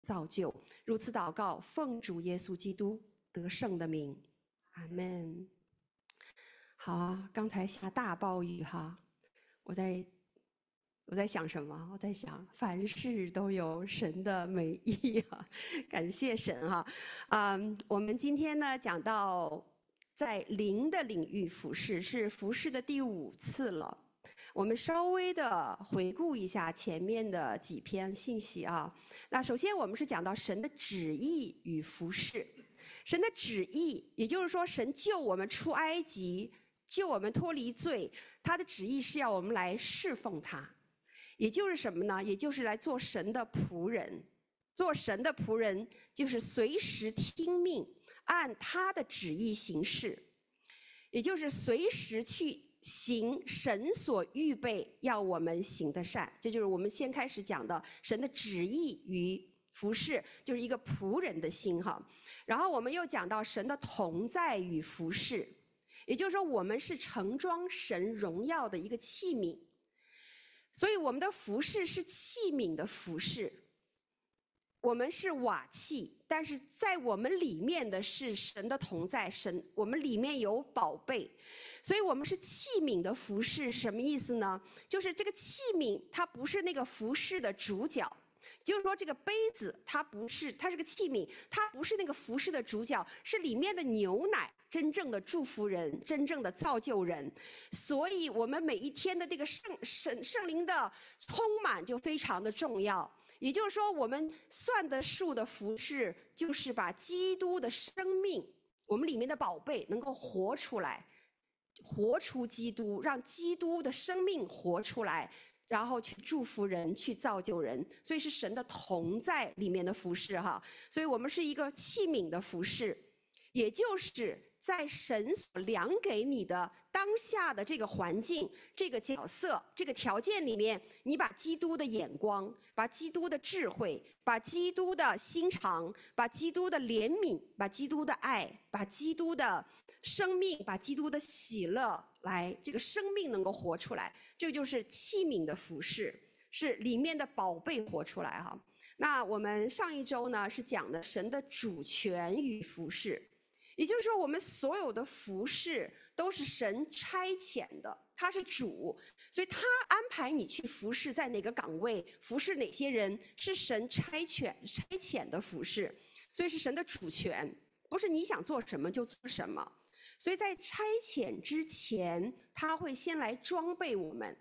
造就。如此祷告，奉主耶稣基督得胜的名，阿们。好啊，刚才下大暴雨哈，我在想什么？我在想，凡事都有神的美意啊，感谢神哈。我们今天呢讲到在灵的领域服侍，是服侍的第5次了。我们稍微的回顾一下前面的几篇信息啊。那首先我们是讲到神的旨意与服侍。神的旨意，也就是说神救我们出埃及，救我们脱离罪，他的旨意是要我们来侍奉他。也就是什么呢？也就是来做神的仆人。做神的仆人就是随时听命，按他的旨意行事，也就是随时去行神所预备要我们行的善。这就是我们先开始讲的神的旨意与服侍，就是一个仆人的心哈。然后我们又讲到神的同在与服侍，也就是说我们是盛装神荣耀的一个器皿。所以我们的服侍是器皿的服侍，我们是瓦器，但是在我们里面的是神的同在，我们里面有宝贝，所以我们是器皿的服侍。什么意思呢？就是这个器皿它不是那个服侍的主角，就是说这个杯子它是个器皿，它不是那个服侍的主角，是里面的牛奶真正的祝福人，真正的造就人。所以我们每一天的这个圣灵的充满就非常的重要。也就是说我们算得数的服侍，就是把基督的生命，我们里面的宝贝能够活出来，活出基督，让基督的生命活出来，然后去祝福人，去造就人。所以是神的同在里面的服侍哈。所以我们是一个器皿的服侍，也就是在神所量给你的当下的这个环境、这个角色、这个条件里面，你把基督的眼光、把基督的智慧、把基督的心肠、把基督的怜悯、把基督的爱、把基督的生命、把基督的喜乐来，这个生命能够活出来，这就是器皿的服侍，是里面的宝贝活出来哈。那我们上一周呢是讲的神的主权与服侍。也就是说我们所有的服侍都是神差遣的，他是主，所以他安排你去服侍在哪个岗位，服侍哪些人，是神差遣的服侍，所以是神的主权，不是你想做什么就做什么。所以在差遣之前，他会先来装备我们，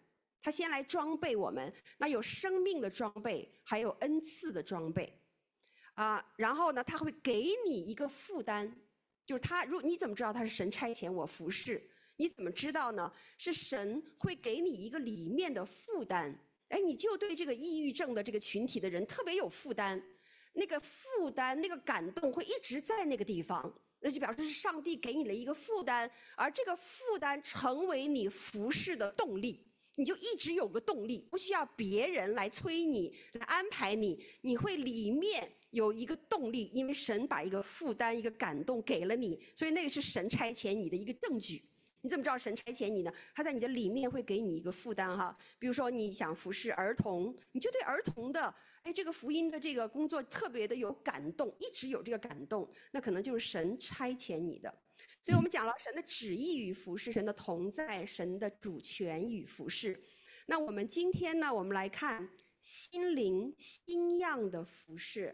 那有生命的装备，还有恩赐的装备然后呢他会给你一个负担，就是你怎么知道他是神差遣我服侍？你怎么知道呢？是神会给你一个里面的负担。你就对这个抑郁症的这个群体的人特别有负担，那个负担、那个感动会一直在那个地方，那就表示是上帝给你了一个负担，而这个负担成为你服侍的动力。你就一直有个动力，不需要别人来催你，来安排你，你会里面有一个动力，因为神把一个负担、一个感动给了你，所以那个是神差遣你的一个证据。你怎么知道神差遣你呢？他在你的里面会给你一个负担哈。比如说你想服侍儿童，你就对儿童的这个福音的这个工作特别的有感动，一直有这个感动，那可能就是神差遣你的。所以我们讲了神的旨意与服侍，神的同在，神的主权与服侍。那我们今天呢，我们来看心灵新样的服侍。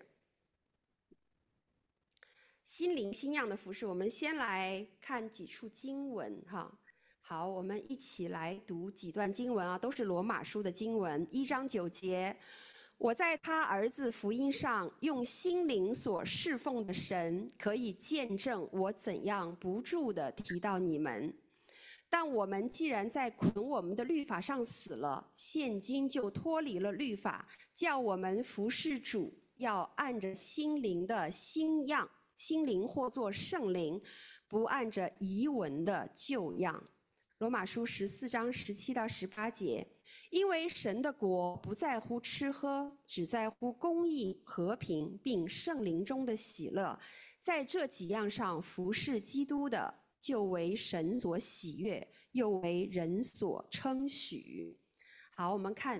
心灵新样的服侍，我们先来看几处经文哈。好，我们一起来读几段经文都是罗马书的经文。1章9节，我在他儿子福音上用心灵所侍奉的神，可以见证我怎样不住地提到你们。但我们既然在捆我们的律法上死了，现今就脱离了律法，叫我们服侍主，要按着心灵的新样，心灵或作圣灵，不按着遗文的旧样。罗马书14章17到18节，因为神的国不在乎吃喝，只在乎公义、和平，并圣灵中的喜乐。在这几样上服侍基督的，就为神所喜悦，又为人所称许。好，我们看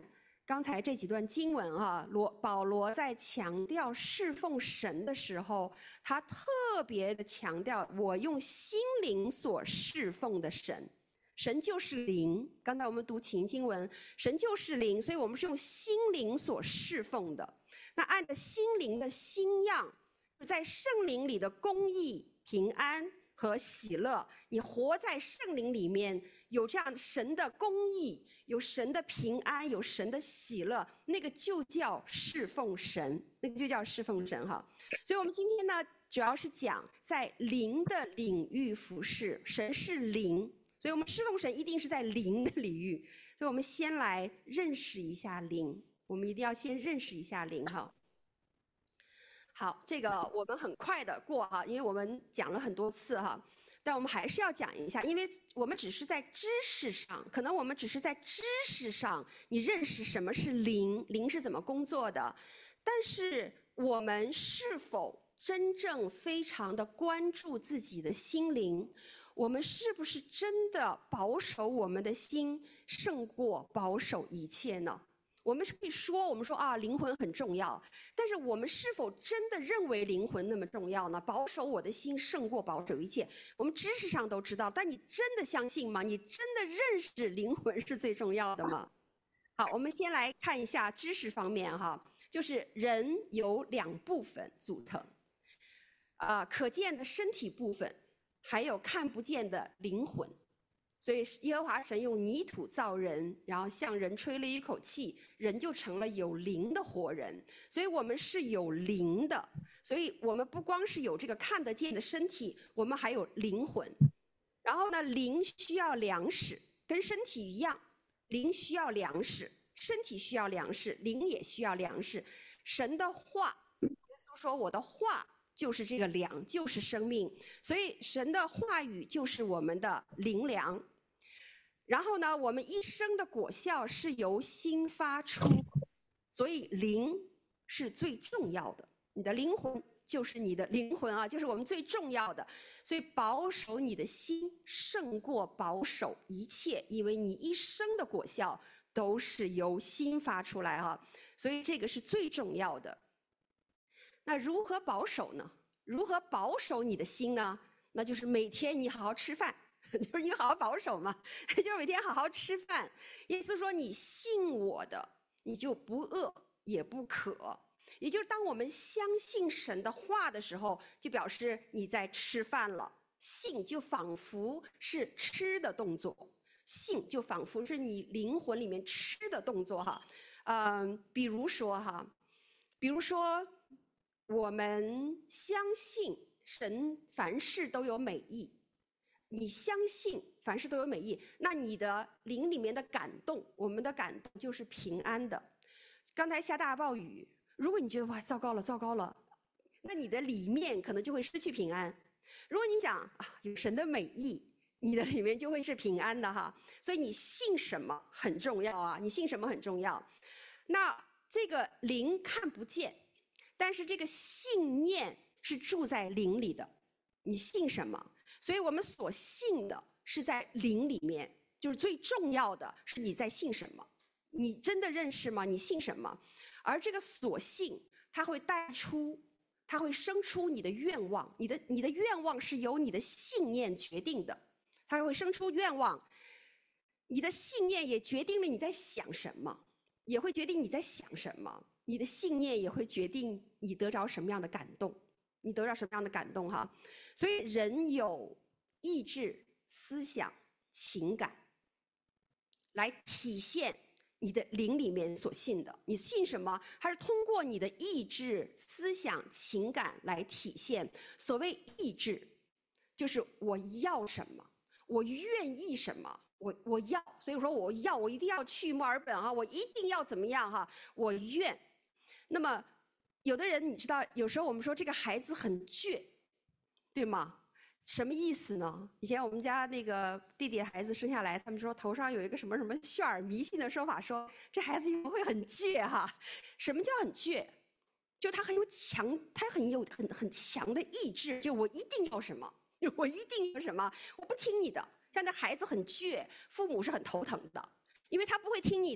刚才这几段经文啊，保罗在强调侍奉神的时候，他特别的强调，我用心灵所侍奉的神。神就是灵，刚才我们读情经文，神就是灵，所以我们是用心灵所侍奉的。那按照心灵的心样，在圣灵里的公义、平安和喜乐，你活在圣灵里面，有这样神的公义，有神的平安，有神的喜乐，那个就叫侍奉神，那个就叫侍奉神哈。所以我们今天呢，主要是讲在灵的领域服侍，神是灵。所以我们侍奉神一定是在灵的领域，所以我们先来认识一下灵，我们一定要先认识一下灵哈。好，这个我们很快的过哈，因为我们讲了很多次哈，但我们还是要讲一下，因为我们只是在知识上，可能我们只是在知识上，你认识什么是灵，灵是怎么工作的，但是我们是否真正非常的关注自己的心灵？我们是不是真的保守我们的心胜过保守一切呢？我们是可以说，我们说啊，灵魂很重要，但是我们是否真的认为灵魂那么重要呢？保守我的心胜过保守一切，我们知识上都知道，但你真的相信吗？你真的认识灵魂是最重要的吗？好，我们先来看一下知识方面哈，就是人有2部分组成，可见的身体部分。还有看不见的灵魂，所以耶和华神用泥土造人，然后向人吹了一口气，人就成了有灵的活人。所以我们是有灵的，所以我们不光是有这个看得见的身体，我们还有灵魂。然后呢，灵需要粮食，跟身体一样，灵需要粮食，身体需要粮食，灵也需要粮食。神的话，耶稣说：“我的话。”就是这个粮，就是生命，所以神的话语就是我们的灵粮。然后呢，我们一生的果效是由心发出，所以灵是最重要的。你的灵魂就是你的灵魂啊，就是我们最重要的。所以保守你的心胜过保守一切，因为你一生的果效都是由心发出来哈，所以这个是最重要的。那如何保守呢？如何保守你的心呢？那就是每天你好好吃饭，就是你好好保守嘛，就是每天好好吃饭。耶稣说：“你信我的，你就不饿也不渴。”也就是当我们相信神的话的时候，就表示你在吃饭了。信就仿佛是吃的动作，信就仿佛是你灵魂里面吃的动作哈。比如说。我们相信神凡事都有美意，你相信凡事都有美意，那你的灵里面的感动，我们的感动就是平安的。刚才下大暴雨，如果你觉得哇糟糕了，那你的里面可能就会失去平安。如果你讲啊有神的美意，你的里面就会是平安的哈。所以你信什么很重要啊，你信什么很重要。那这个灵看不见。但是这个信念是住在灵里的，你信什么？所以我们所信的是在灵里面，就是最重要的是你在信什么，你真的认识吗？你信什么？而这个所信，它会生出你的愿望，你的愿望是由你的信念决定的，它会生出愿望，你的信念也决定了你在想什么，也会决定你在想什么。你的信念也会决定你得着什么样的感动，你得着什么样的感动哈。所以人有意志、思想、情感，来体现你的灵里面所信的。你信什么？还是通过你的意志、思想、情感来体现。所谓意志，就是我要什么，我愿意什么。我要，所以说我一定要去墨尔本啊，我一定要怎么样哈，我愿。那么有的人你知道，有时候我们说这个孩子很倔，对吗？什么意思呢？以前我们家那个弟弟的孩子生下来，他们说头上有一个什么什么旋儿，迷信的说法说这孩子会很倔哈。什么叫很倔？就他很有很强的意志，就我一定要什么，我一定要什么，我不听你的。像那孩子很倔，父母是很头疼的，因为他不会听你的。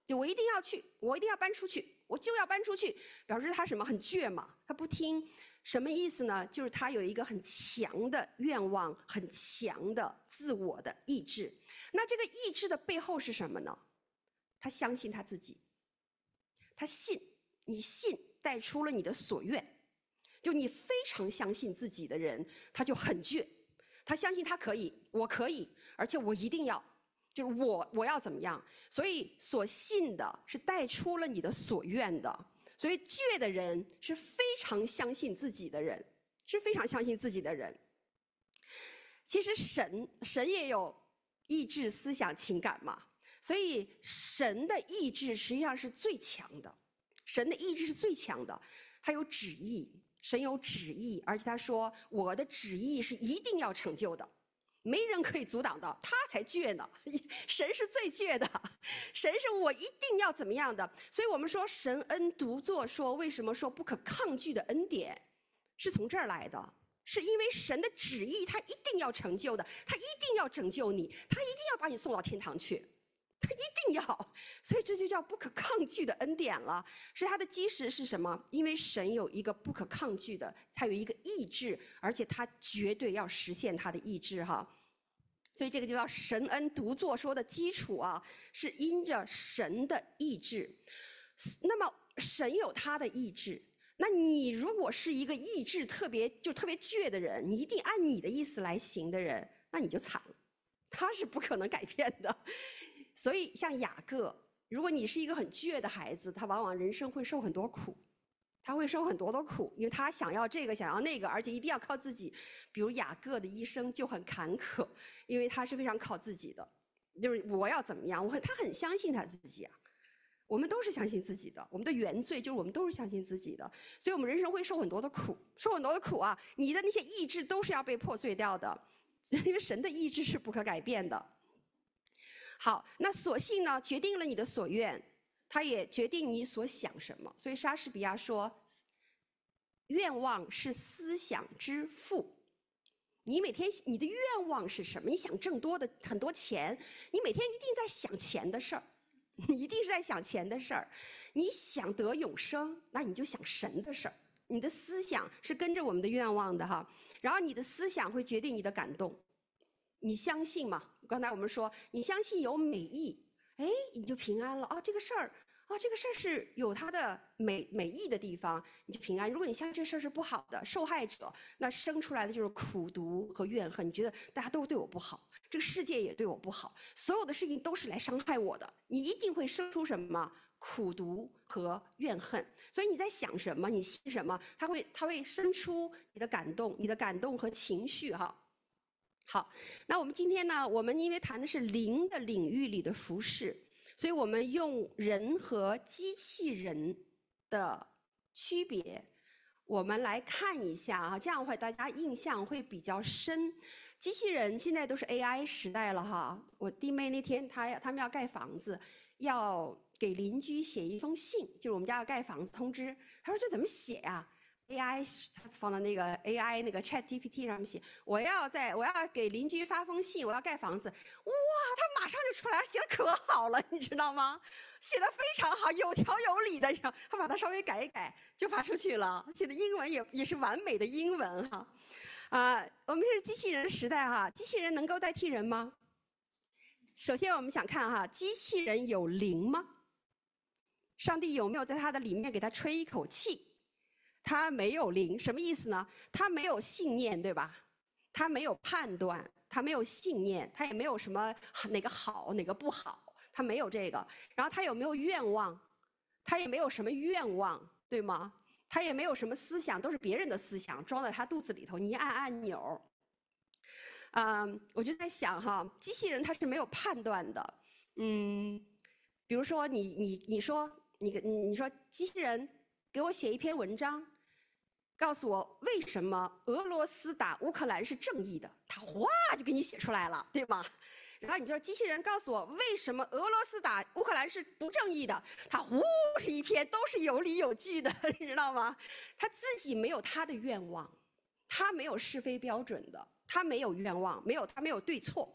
就我一定要去，我一定要搬出去，我就要搬出去，表示他什么很倔嘛，他不听。什么意思呢？就是他有一个很强的愿望，很强的自我的意志。那这个意志的背后是什么呢？他相信他自己，他信，你信带出了你的所愿。就你非常相信自己的人，他就很倔，他相信他可以，我可以，而且我一定要。就是我要怎么样？所以所信的是带出了你的所愿的。所以倔的人是非常相信自己的人，是非常相信自己的人。其实神也有意志、思想、情感嘛，所以神的意志实际上是最强的。神的意志是最强的，他有旨意，神有旨意，而且他说我的旨意是一定要成就的。没人可以阻挡的，他才倔呢。神是最倔的，神是我一定要怎么样的。所以我们说神恩独作说，为什么说不可抗拒的恩典，是从这儿来的，是因为神的旨意他一定要成就的，他一定要拯救你，他一定要把你送到天堂去，他一定要。所以这就叫不可抗拒的恩典了。所以它的基石是什么？因为神有一个不可抗拒的，他有一个意志，而且他绝对要实现他的意志哈。所以这个就叫神恩独作说的基础啊，是因着神的意志。那么神有他的意志，那你如果是一个意志特别倔的人，你一定按你的意思来行的人，那你就惨了，他是不可能改变的。所以像雅各，如果你是一个很倔的孩子，他往往人生会受很多苦，他会受很多的苦，因为他想要这个想要那个，而且一定要靠自己。比如雅各的一生就很坎坷，因为他是非常靠自己的，就是我要怎么样，他很相信他自己啊。我们都是相信自己的，我们的原罪就是我们都是相信自己的，所以我们人生会受很多的苦，受很多的苦啊！你的那些意志都是要被破碎掉的，因为神的意志是不可改变的。好，那所信呢，决定了你的所愿，它也决定你所想什么。所以莎士比亚说，愿望是思想之父。你每天你的愿望是什么？你想挣很多钱，你每天一定在想钱的事儿，你一定是在想钱的事儿。你想得永生，那你就想神的事儿。你的思想是跟着我们的愿望的哈，然后你的思想会决定你的感动。你相信吗？刚才我们说，你相信有美意，哎，你就平安了啊。这个事儿是有它的美意的地方，你就平安。如果你相信这事儿是不好的，受害者那生出来的就是苦毒和怨恨。你觉得大家都对我不好，这个世界也对我不好，所有的事情都是来伤害我的，你一定会生出什么苦毒和怨恨。所以你在想什么，你信什么，它会生出你的感动和情绪哈。好，那我们今天呢，我们因为谈的是灵的领域里的服事，所以我们用人和机器人的区别，我们来看一下啊，这样的话大家印象会比较深。机器人现在都是 AI 时代了哈。我弟妹那天他们要盖房子，要给邻居写一封信，就是我们家要盖房子通知。他说这怎么写呀？AI 他放到那个 AI 那个 ChatGPT 上面写，我要给邻居发封信，我要盖房子。哇，他马上就出来了，写的可好了，你知道吗？写的非常好，有条有理的，他把它稍微改一改就发出去了。写的英文也是完美的英文哈。我们是机器人时代哈，机器人能够代替人吗？首先我们想看哈，机器人有灵吗？上帝有没有在它的里面给它吹一口气？他没有灵，什么意思呢？他没有信念，对吧？他没有判断，他没有信念，他也没有什么哪个好哪个不好，他没有这个。然后他有没有愿望？他也没有什么愿望，对吗？他也没有什么思想，都是别人的思想装在他肚子里头，你一按按钮。我就在想哈，机器人它是没有判断的。比如说你说机器人给我写一篇文章，告诉我为什么俄罗斯打乌克兰是正义的，他哗就给你写出来了，对吗？然后你就说机器人告诉我为什么俄罗斯打乌克兰是不正义的，他呼是一篇都是有理有据的，你知道吗？他自己没有他的愿望，他没有是非标准的，他没有愿望，他没有对错，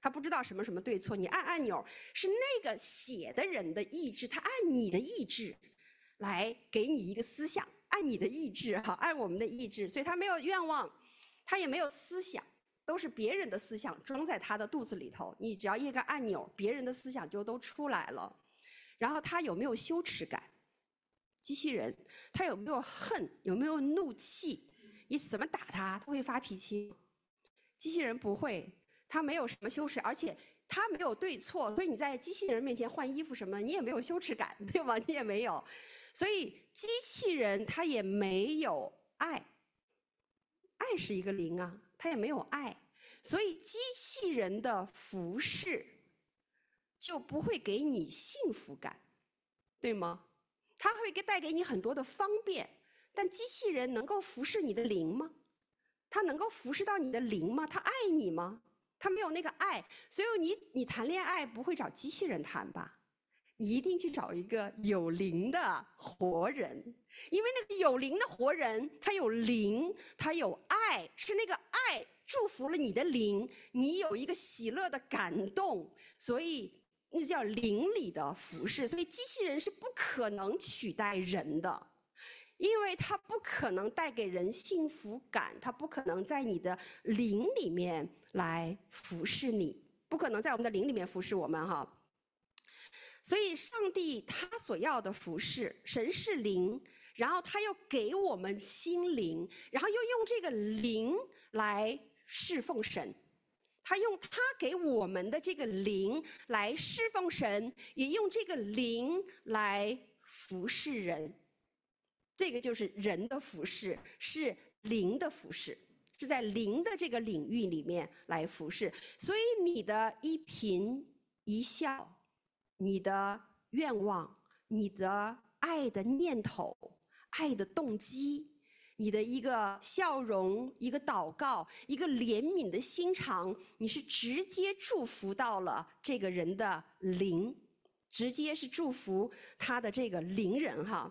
他不知道什么什么对错。你按按钮，是那个写的人的意志，他按你的意志来给你一个思想，按你的意志按我们的意志，所以他没有愿望，他也没有思想，都是别人的思想装在他的肚子里头。你只要一个按钮，别人的思想就都出来了。然后他有没有羞耻感？机器人他有没有恨？有没有怒气？你怎么打他，他会发脾气？机器人不会，他没有什么羞耻，而且他没有对错，所以你在机器人面前换衣服什么，你也没有羞耻感，对吗？你也没有。所以机器人它也没有爱，爱是一个零啊，它也没有爱，所以机器人的服侍就不会给你幸福感，对吗？它会带给你很多的方便，但机器人能够服侍你的灵吗？它能够服侍到你的灵吗？它爱你吗？它没有那个爱，所以你谈恋爱不会找机器人谈吧？你一定去找一个有灵的活人，因为那个有灵的活人，他有灵，他有爱，是那个爱祝福了你的灵，你有一个喜乐的感动，所以那叫灵里的服侍。所以机器人是不可能取代人的，因为它不可能带给人幸福感，它不可能在你的灵里面来服侍你，不可能在我们的灵里面服侍我们哈。所以上帝他所要的服侍，神是灵，然后他又给我们心灵，然后又用这个灵来侍奉神，他用他给我们的这个灵来侍奉神，也用这个灵来服侍人。这个就是人的服侍，是灵的服侍，是在灵的这个领域里面来服侍。所以你的一颦一笑，你的愿望，你的爱的念头，爱的动机，你的一个笑容，一个祷告，一个怜悯的心肠，你是直接祝福到了这个人的灵，直接是祝福他的这个灵人哈。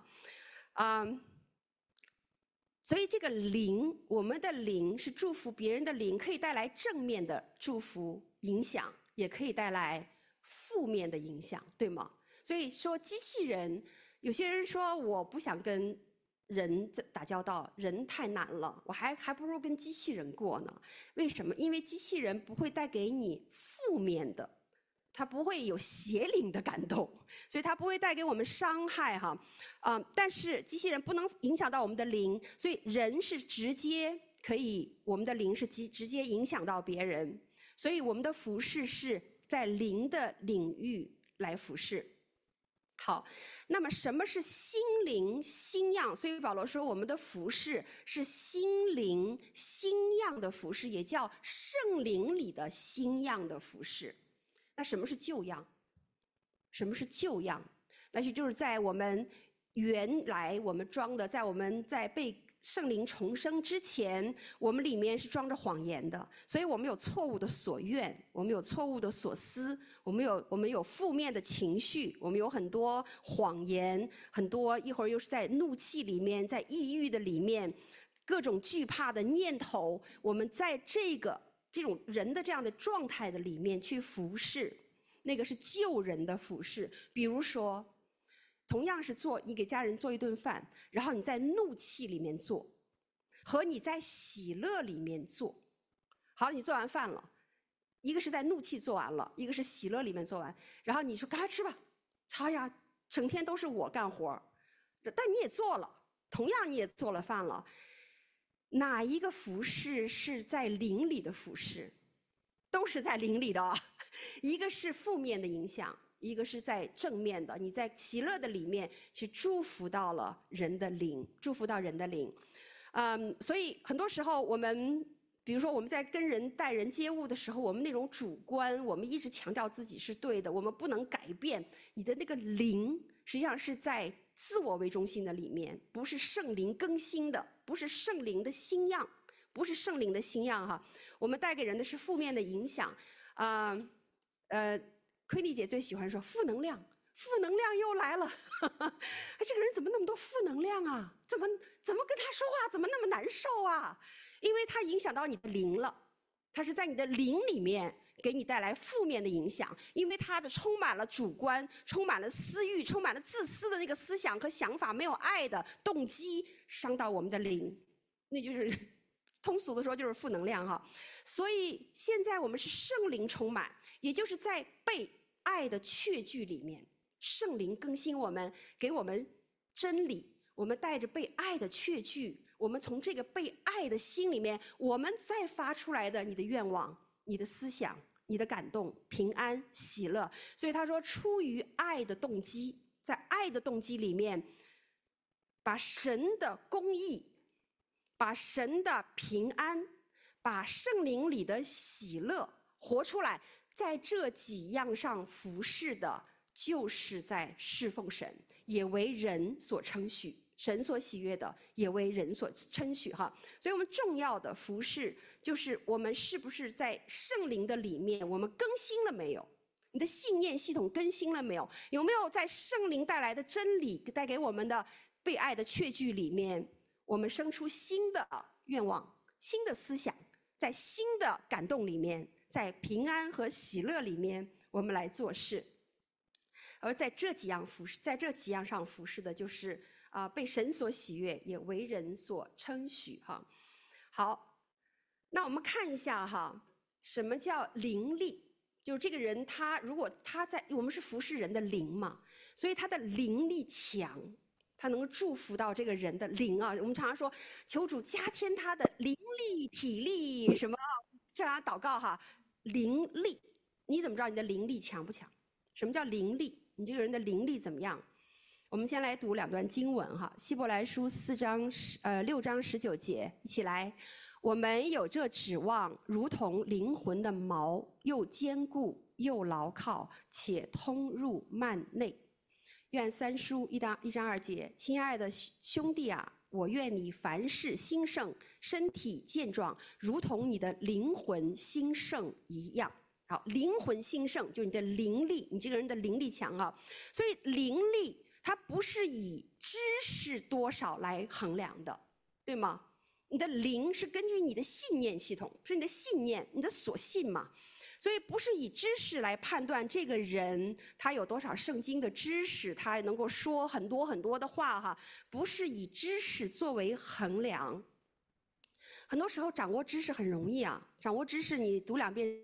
所以这个灵，我们的灵是祝福别人的灵，可以带来正面的祝福影响，也可以带来负面的影响，对吗？所以说机器人，有些人说我不想跟人打交道，人太难了，我还不如跟机器人过呢。为什么？因为机器人不会带给你负面的，它不会有邪灵的感动，所以它不会带给我们伤害哈。但是机器人不能影响到我们的灵，所以人是直接可以，我们的灵是直接影响到别人，所以我们的服侍是在灵的领域来服侍。好，那么什么是心灵心样？所以保罗说我们的服侍是心灵心样的服侍，也叫圣灵里的心样的服侍。那什么是旧样？什么是旧样？那就是在我们原来我们装的，在我们在被圣灵重生之前，我们里面是装着谎言的，所以我们有错误的所愿，我们有错误的所思，我们有负面的情绪，我们有很多谎言，很多一会儿又是在怒气里面，在抑郁的里面，各种惧怕的念头，我们在这种人的这样的状态的里面去服侍，那个是救人的服侍。比如说同样是你给家人做一顿饭，然后你在怒气里面做，和你在喜乐里面做。好，你做完饭了，一个是在怒气做完了，一个是喜乐里面做完，然后你说赶快吃吧，哎呀，整天都是我干活，但你也做了，同样你也做了饭了。哪一个服侍是在灵里的服侍？都是在灵里的，一个是负面的影响，一个是在正面的，你在喜乐的里面去祝福到了人的灵，祝福到人的灵。所以很多时候我们比如说我们在跟人待人接物的时候，我们那种主观，我们一直强调自己是对的，我们不能改变。你的那个灵实际上是在自我为中心的里面，不是圣灵更新的，不是圣灵的新样，不是圣灵的新样哈。我们带给人的是负面的影响。奎妮姐最喜欢说负能量，负能量又来了。这个人怎么那么多负能量啊？怎么跟他说话怎么那么难受啊？因为他影响到你的灵了，他是在你的灵里面给你带来负面的影响，因为它的充满了主观，充满了私欲，充满了自私的那个思想和想法，没有爱的动机，伤到我们的灵，那就是通俗的说就是负能量哈。所以现在我们是圣灵充满，也就是在被爱的确据里面，圣灵更新我们，给我们真理，我们带着被爱的确据，我们从这个被爱的心里面，我们再发出来的你的愿望、你的思想、你的感动、平安、喜乐。所以他说，出于爱的动机，在爱的动机里面，把神的公义，把神的平安，把圣灵里的喜乐活出来，在这几样上服侍的，就是在侍奉神，也为人所称许。神所喜悦的，也为人所称许哈。所以我们重要的服事，就是我们是不是在圣灵的里面，我们更新了没有？你的信念系统更新了没有？有没有在圣灵带来的真理带给我们的被爱的确据里面，我们生出新的愿望、新的思想，在新的感动里面，在平安和喜乐里面，我们来做事。而在这几样服事，在这几样上服事的，就是被神所喜悦，也为人所称许哈。好，那我们看一下哈，什么叫灵力？就是这个人他如果他在，我们是服侍人的灵嘛，所以他的灵力强，他能够祝福到这个人的灵啊。我们常常说，求主加添他的灵力、体力什么，这样祷告哈。灵力，你怎么知道你的灵力强不强？什么叫灵力？你这个人的灵力怎么样？我们先来读两段经文哈，希伯来书6章19节，一起来。我们有这指望，如同灵魂的锚，又坚固又牢靠，且通入幔内。愿三书1章2节，亲爱的兄弟啊，我愿你凡事兴盛，身体健壮，如同你的灵魂兴盛一样。好，灵魂兴盛就是你的灵力，你这个人的灵力强啊。所以灵力它不是以知识多少来衡量的，对吗？你的灵是根据你的信念系统，是你的信念，你的所信嘛。所以不是以知识来判断这个人他有多少圣经的知识，他能够说很多很多的话哈，不是以知识作为衡量。很多时候掌握知识很容易啊，掌握知识你读2遍，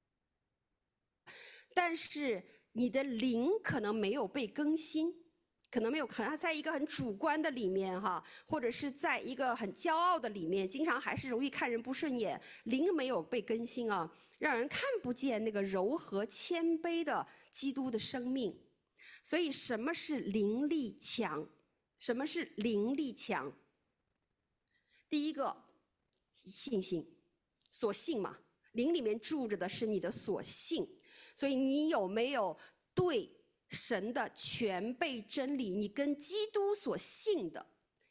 但是你的灵可能没有被更新，可能在一个很主观的里面哈，或者是在一个很骄傲的里面，经常还是容易看人不顺眼，灵没有被更新啊，让人看不见那个柔和谦卑的基督的生命。所以什么是灵力强？什么是灵力强？第一个，信心，所信嘛，灵里面住着的是你的所信。所以你有没有对神的全备真理，你跟基督所信的，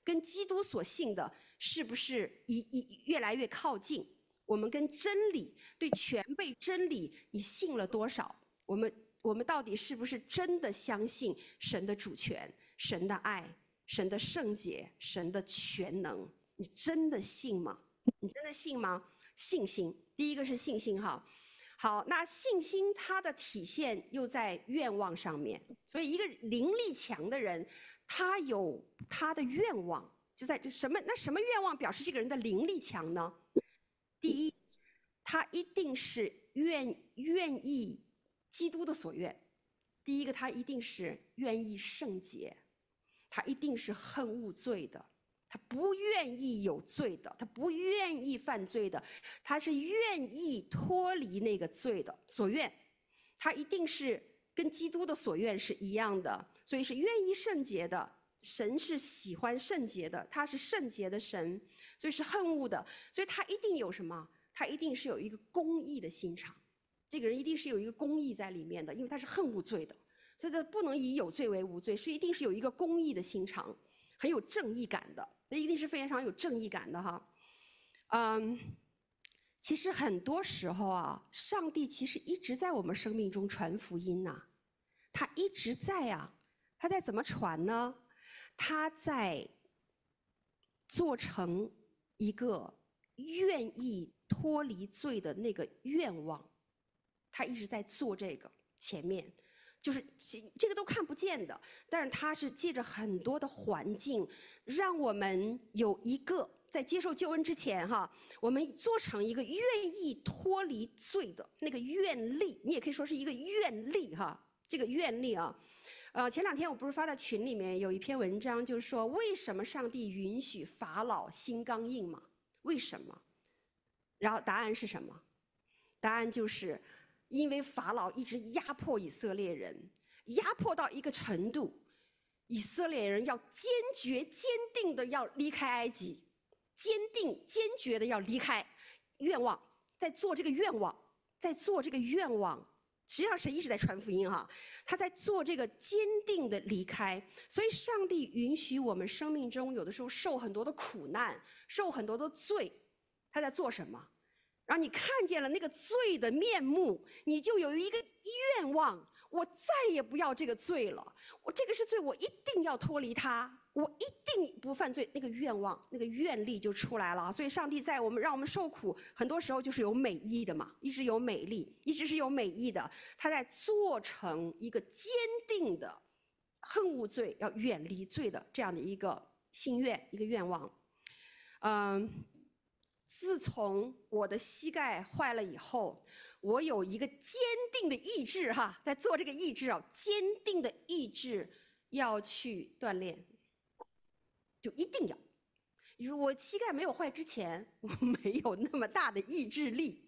是不是越来越靠近？我们跟真理，对全备真理，你信了多少？我们到底是不是真的相信神的主权、神的爱、神的圣洁、神的全能？你真的信吗？你真的信吗？信心，第一个是信心哈。好，那信心它的体现又在愿望上面，所以一个灵力强的人，他有他的愿望，就在什么愿望表示这个人的灵力强呢？第一，他一定是愿意基督的所愿。第一个，他一定是愿意圣洁，他一定是恨恶罪的。他不愿意有罪的，他不愿意犯罪的，他是愿意脱离那个罪的所愿，他一定是跟基督的所愿是一样的，所以是愿意圣洁的。神是喜欢圣洁的，他是圣洁的神，所以是恨恶的，所以他一定有什么？他一定是有一个公义的心肠，这个人一定是有一个公义在里面的，因为他是恨恶罪的，所以他不能以有罪为无罪，是一定是有一个公义的心肠，很有正义感的。那一定是非常有正义感的哈。其实很多时候啊，上帝其实一直在我们生命中传福音呐，他一直在啊，他在怎么传呢？他在做成一个愿意脱离罪的那个愿望， 他一直在做这个前面。就是这个都看不见的，但是他是借着很多的环境，让我们有一个在接受救恩之前我们做成一个愿意脱离罪的那个愿力，你也可以说是一个愿力这个愿力前2天我不是发在群里面有一篇文章，就是说为什么上帝允许法老心刚硬嘛？为什么？然后答案是什么？答案就是因为法老一直压迫以色列人，压迫到一个程度，以色列人要坚决坚定的要离开埃及，坚决的要离开，愿望在做这个愿望，在做这个愿望。实际上神一直在传福音他在做这个坚定的离开。所以上帝允许我们生命中有的时候受很多的苦难，受很多的罪，他在做什么？然后你看见了那个罪的面目，你就有一个愿望，我再也不要这个罪了，我这个是罪，我一定要脱离它，我一定不犯罪，那个愿望那个愿力就出来了。所以上帝在让我们受苦，很多时候就是有美意的嘛，一直有美丽，一直是有美意的，他在做成一个坚定的恨恶罪，要远离罪的这样的一个心愿，一个愿望。自从我的膝盖坏了以后，我有一个坚定的意志在做这个意志坚定的意志要去锻炼，就一定要。就是我膝盖没有坏之前，我没有那么大的意志力。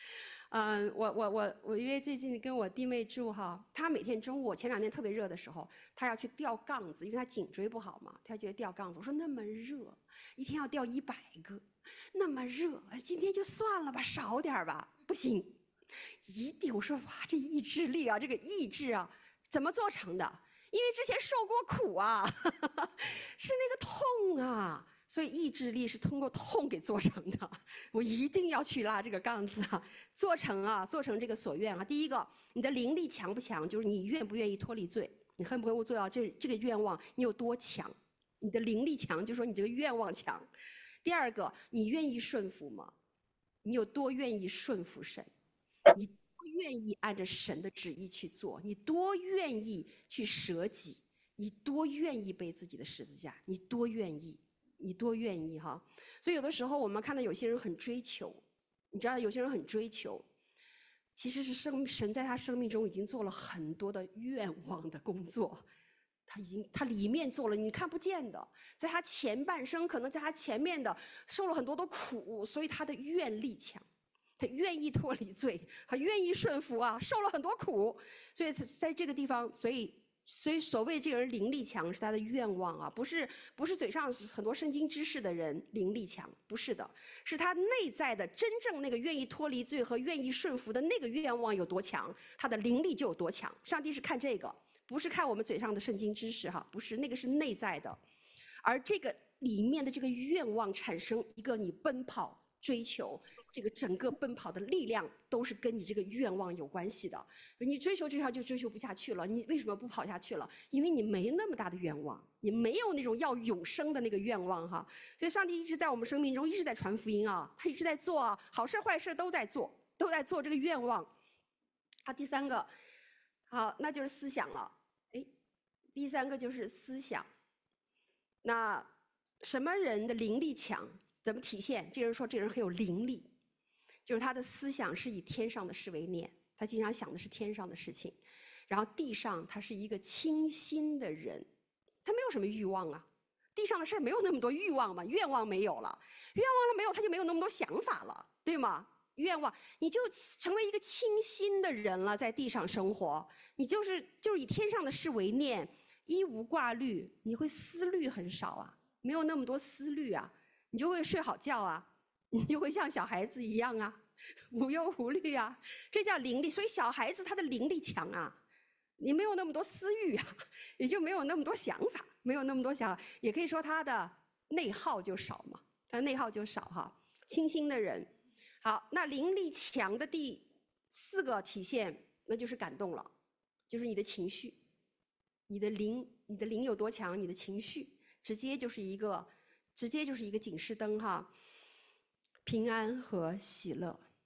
我因为最近跟我弟妹住她每天中午，前2天特别热的时候，她要去吊杠子，因为她颈椎不好嘛，她觉得吊杠子。我说那么热，一天要吊100个，那么热，今天就算了吧，少点吧。不行，一定。我说哇，这意志力这个意志怎么做成的？因为之前受过苦是那个痛所以意志力是通过痛给做成的。我一定要去拉这个杠子做成这个所愿第一个，你的灵力强不强？就是你愿不愿意脱离罪，你恨不恨做到这个愿望，你有多强？你的灵力强，就说你这个愿望强。第二个，你愿意顺服吗？你有多愿意顺服神？你多愿意按着神的旨意去做？你多愿意去舍己？你多愿意背自己的十字架？你多愿意？你多愿意所以有的时候我们看到有些人很追求，你知道有些人很追求，其实是神在他生命中已经做了很多的愿望的工作，他里面做了你看不见的，在他前半生可能在他前面的受了很多的苦，所以他的愿力强，他愿意脱离罪，他愿意顺服受了很多苦，所以在这个地方，所以所谓这个人灵力强是他的愿望不是嘴上很多圣经知识的人灵力强，不是的，是他内在的真正那个愿意脱离罪和愿意顺服的那个愿望有多强，他的灵力就有多强。上帝是看这个，不是看我们嘴上的圣经知识不是，那个是内在的。而这个里面的这个愿望产生一个你奔跑追求，这个整个奔跑的力量都是跟你这个愿望有关系的。你追求就追求不下去了，你为什么不跑下去了？因为你没那么大的愿望，你没有那种要永生的那个愿望所以上帝一直在我们生命中一直在传福音他一直在做好事坏事都在做这个愿望。第三个那就是思想了。第三个就是思想。那什么人的灵力强？怎么体现？这人说这人很有灵力，就是他的思想是以天上的事为念，他经常想的是天上的事情。然后地上他是一个清心的人，他没有什么欲望地上的事没有那么多欲望嘛，愿望没有了，愿望了没有，他就没有那么多想法了，对吗？愿望你就成为一个清心的人了，在地上生活，你就是以天上的事为念，一无挂虑，你会思虑很少没有那么多思虑你就会睡好觉你就会像小孩子一样无忧无虑这叫灵力。所以小孩子他的灵力强你没有那么多私欲也就没有那么多想法，没有那么多想法，也可以说他的内耗就少嘛，他内耗就少清心的人。好，那灵力强的第4个体现，那就是感动了，就是你的情绪，你的灵有多强，你的情绪直接就是一个警示灯平安和喜乐，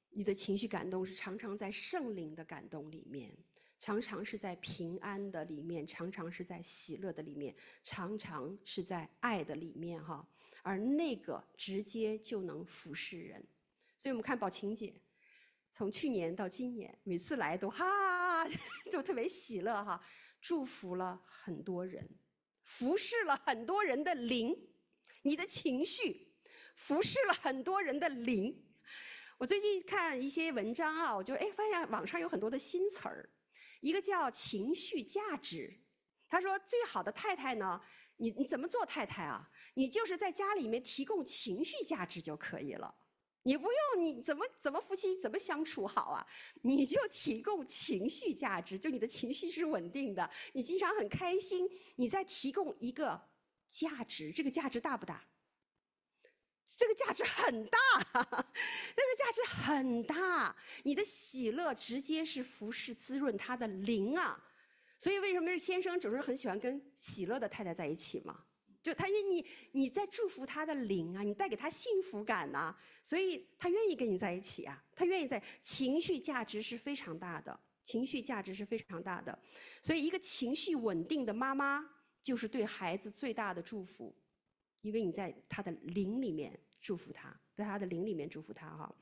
你的情绪感动是常常在圣灵的感动里面，常常是在平安的里面，常常是在喜乐的里面，常常是在爱的里面哈。而那个直接就能服侍人。所以我们看宝琴姐，从去年到今年，每次来都哈，都特别喜乐哈，祝福了很多人，服侍了很多人的灵，你的情绪服侍了很多人的灵。我最近看一些文章啊，我就发现网上有很多的新词儿，一个叫情绪价值。他说最好的太太呢，你怎么做太太啊？你就是在家里面提供情绪价值就可以了，你不用你怎么夫妻怎么相处好啊？你就提供情绪价值，就你的情绪是稳定的，你经常很开心，你再提供一个价值，这个价值大不大？这个价值很大，这个价值很大。你的喜乐直接是服侍滋润他的灵啊。所以为什么先生总是很喜欢跟喜乐的太太在一起嘛？就他因为你在祝福他的灵啊，你带给他幸福感呐，所以他愿意跟你在一起啊，他愿意在情绪价值是非常大的，情绪价值是非常大的。所以一个情绪稳定的妈妈就是对孩子最大的祝福，因为你在他的灵里面祝福他，在他的灵里面祝福他哈。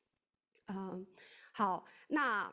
好，那。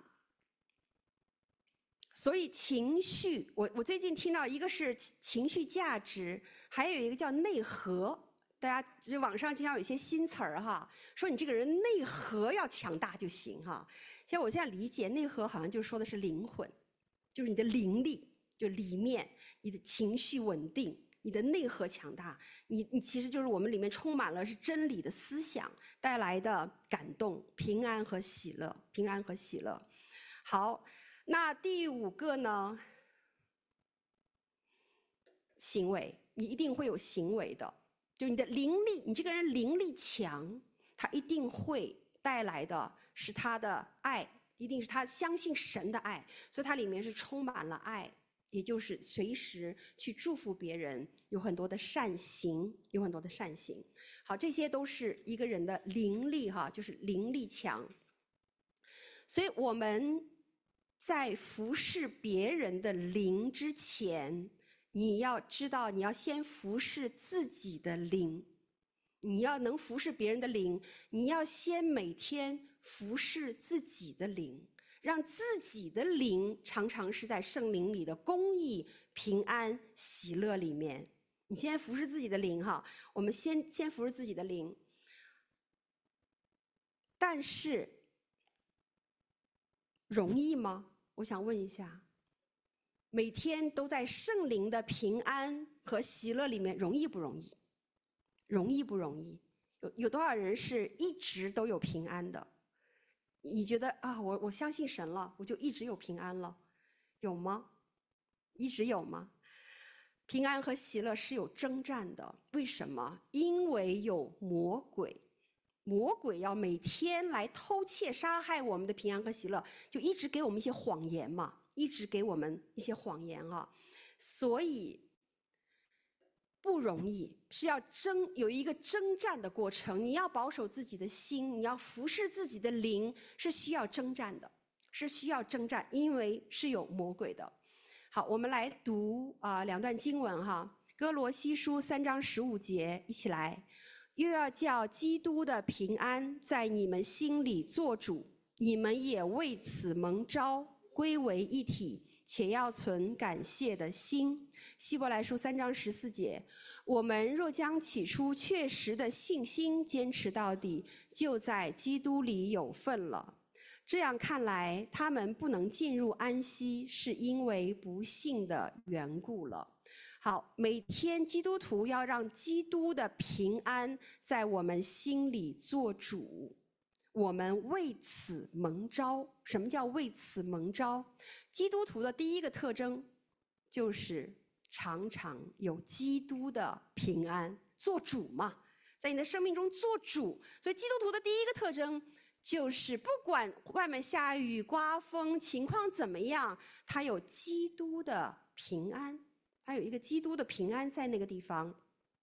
所以情绪，我最近听到一个是情绪价值，还有一个叫内核。大家就网上经常有一些新词儿哈，说你这个人内核要强大就行哈。像我现在理解内核好像就说的是灵魂，就是你的灵力，就里面你的情绪稳定，你的内核强大，你其实就是我们里面充满了是真理的思想带来的感动、平安和喜乐，平安和喜乐。好。那第5个呢？行为，你一定会有行为的，就你的灵力，你这个人灵力强，他一定会带来的是他的爱，一定是他相信神的爱，所以它里面是充满了爱，也就是随时去祝福别人，有很多的善行，有很多的善行。好，这些都是一个人的灵力哈，就是灵力强。所以我们在服侍别人的灵之前，你要知道，你要先服侍自己的灵。你要能服侍别人的灵，你要先每天服侍自己的灵，让自己的灵常常是在圣灵里的公义、平安、喜乐里面。你先服侍自己的灵哈，我们先服侍自己的灵。但是容易吗？我想问一下，每天都在圣灵的平安和喜乐里面，容易不容易？容易不容易？有多少人是一直都有平安的？你觉得啊，我相信神了，我就一直有平安了，有吗？一直有吗？平安和喜乐是有征战的，为什么？因为有魔鬼。魔鬼要每天来偷窃杀害我们的平安和喜乐，就一直给我们一些谎言嘛，一直给我们一些谎言啊，所以不容易，是要有一个征战的过程。你要保守自己的心，你要服侍自己的灵，是需要征战的，是需要征战，因为是有魔鬼的。好，我们来读2段经文哈，哥罗西书3章15节，一起来。又要叫基督的平安在你们心里做主，你们也为此蒙召，归为一体，且要存感谢的心。希伯来书3章14节，我们若将起初确实的信心坚持到底，就在基督里有份了。这样看来，他们不能进入安息，是因为不信的缘故了。好，每天基督徒要让基督的平安在我们心里做主，我们为此蒙召。什么叫为此蒙召？基督徒的第一个特征就是常常有基督的平安，做主嘛，在你的生命中做主。所以基督徒的第一个特征就是不管外面下雨刮风情况怎么样，他有基督的平安，他有一个基督的平安在那个地方。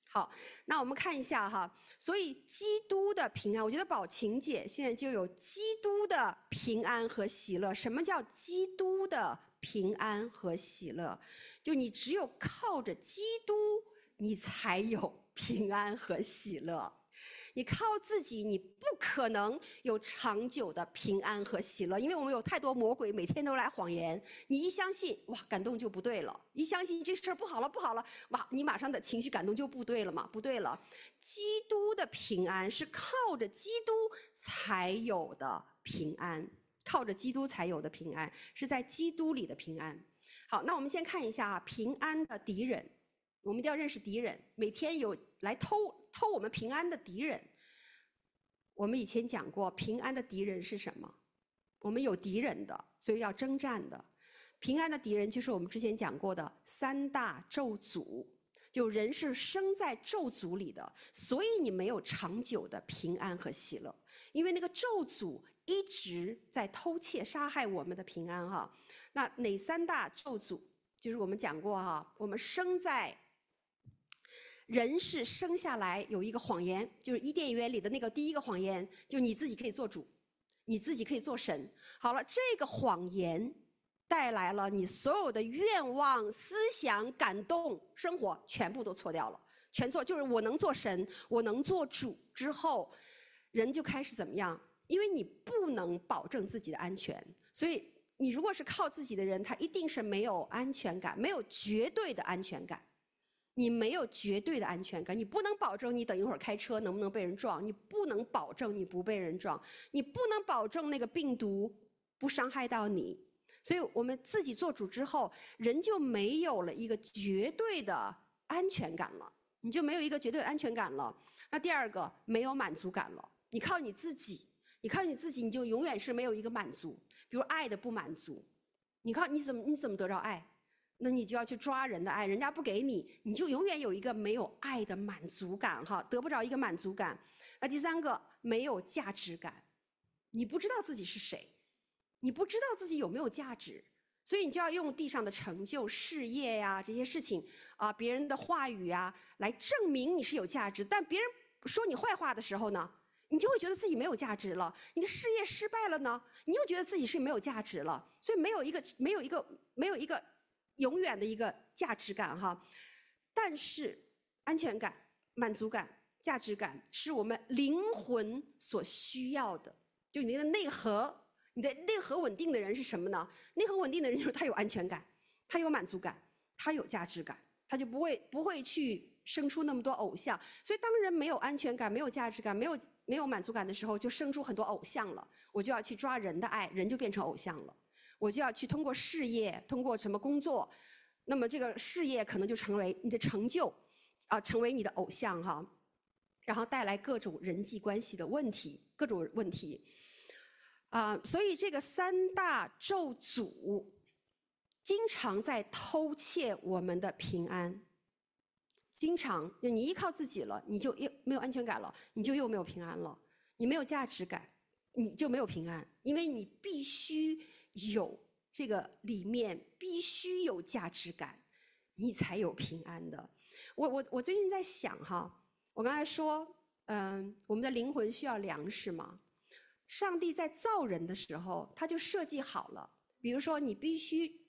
好，那我们看一下哈，所以基督的平安，我觉得宝琴姐现在就有基督的平安和喜乐。什么叫基督的平安和喜乐？就你只有靠着基督，你才有平安和喜乐。你靠自己，你不可能有长久的平安和喜乐，因为我们有太多魔鬼每天都来谎言。你一相信，哇，感动就不对了；一相信这事儿不好了，不好了，哇，你马上的情绪感动就不对了嘛，不对了。基督的平安是靠着基督才有的平安，靠着基督才有的平安，是在基督里的平安。好，那我们先看一下平安的敌人。我们一定要认识敌人，每天有来偷我们平安的敌人。我们以前讲过，平安的敌人是什么？我们有敌人的，所以要征战的。平安的敌人就是我们之前讲过的三大咒诅，就人是生在咒诅里的，所以你没有长久的平安和喜乐，因为那个咒诅一直在偷窃杀害我们的平安哈。那哪三大咒诅？就是我们讲过哈，我们生在人是生下来有一个谎言，就是伊甸园里的那个第一个谎言，就是你自己可以做主，你自己可以做神。好了，这个谎言带来了你所有的愿望、思想、感动、生活全部都错掉了，全错。就是我能做神，我能做主之后，人就开始怎么样？因为你不能保证自己的安全，所以你如果是靠自己的人，他一定是没有安全感，没有绝对的安全感。你没有绝对的安全感，你不能保证你等一会儿开车能不能被人撞，你不能保证你不被人撞，你不能保证那个病毒不伤害到你。所以我们自己做主之后，人就没有了一个绝对的安全感了，你就没有一个绝对的安全感了。那第二个，没有满足感了。你靠你自己，你就永远是没有一个满足。比如爱的不满足，你怎么得着爱？那你就要去抓人的爱，人家不给你，你就永远有一个没有爱的满足感哈，得不着一个满足感。那第三个，没有价值感，你不知道自己是谁，你不知道自己有没有价值，所以你就要用地上的成就、事业呀这些事情啊，别人的话语啊，来证明你是有价值。但别人说你坏话的时候呢，你就会觉得自己没有价值了。你的事业失败了呢，你又觉得自己是没有价值了。所以没有一个永远的一个价值感哈，但是安全感、满足感、价值感是我们灵魂所需要的。就你的内核稳定的人是什么呢？内核稳定的人就是他有安全感，他有满足感，他有价值感，他就不会去生出那么多偶像。所以当人没有安全感、没有价值感、没有满足感的时候，就生出很多偶像了。我就要去抓人的爱，人就变成偶像了。我就要去通过事业，通过什么工作，那么这个事业可能就成为你的成就，成为你的偶像哈，然后带来各种人际关系的问题，各种问题，所以这个三大咒诅经常在偷窃我们的平安，经常就你依靠自己了，你就没有安全感了，你就又没有平安了，你没有价值感，你就没有平安，因为你必须有这个里面必须有价值感，你才有平安的。我最近在想哈，我刚才说，我们的灵魂需要粮食嘛。上帝在造人的时候，他就设计好了，比如说你低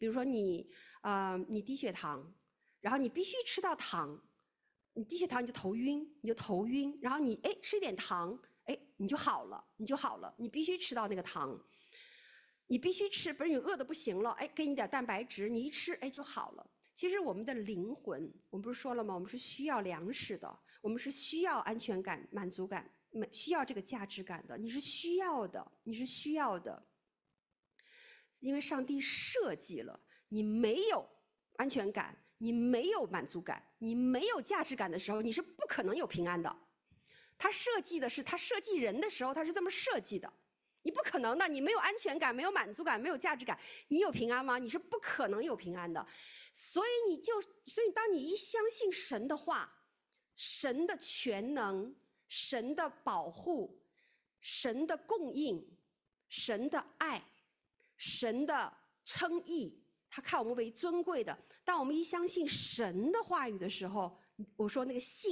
血糖，然后你必须吃到糖，你低血糖你就头晕，然后你吃一点糖，你就好了，你必须吃到那个糖。你必须吃，不是你饿得不行了，给你点蛋白质，你一吃，就好了。其实我们的灵魂，我们不是说了吗？我们是需要粮食的，我们是需要安全感、满足感，需要这个价值感的。你是需要的，因为上帝设计了，你没有安全感，你没有满足感，你没有价值感的时候，你是不可能有平安的。他设计人的时候，他是这么设计的。你不可能的，你没有安全感，没有满足感，没有价值感，你有平安吗？你是不可能有平安的。所以当你一相信神的话，神的全能，神的保护，神的供应，神的爱，神的称义，他看我们为尊贵的。当我们一相信神的话语的时候，我说那个信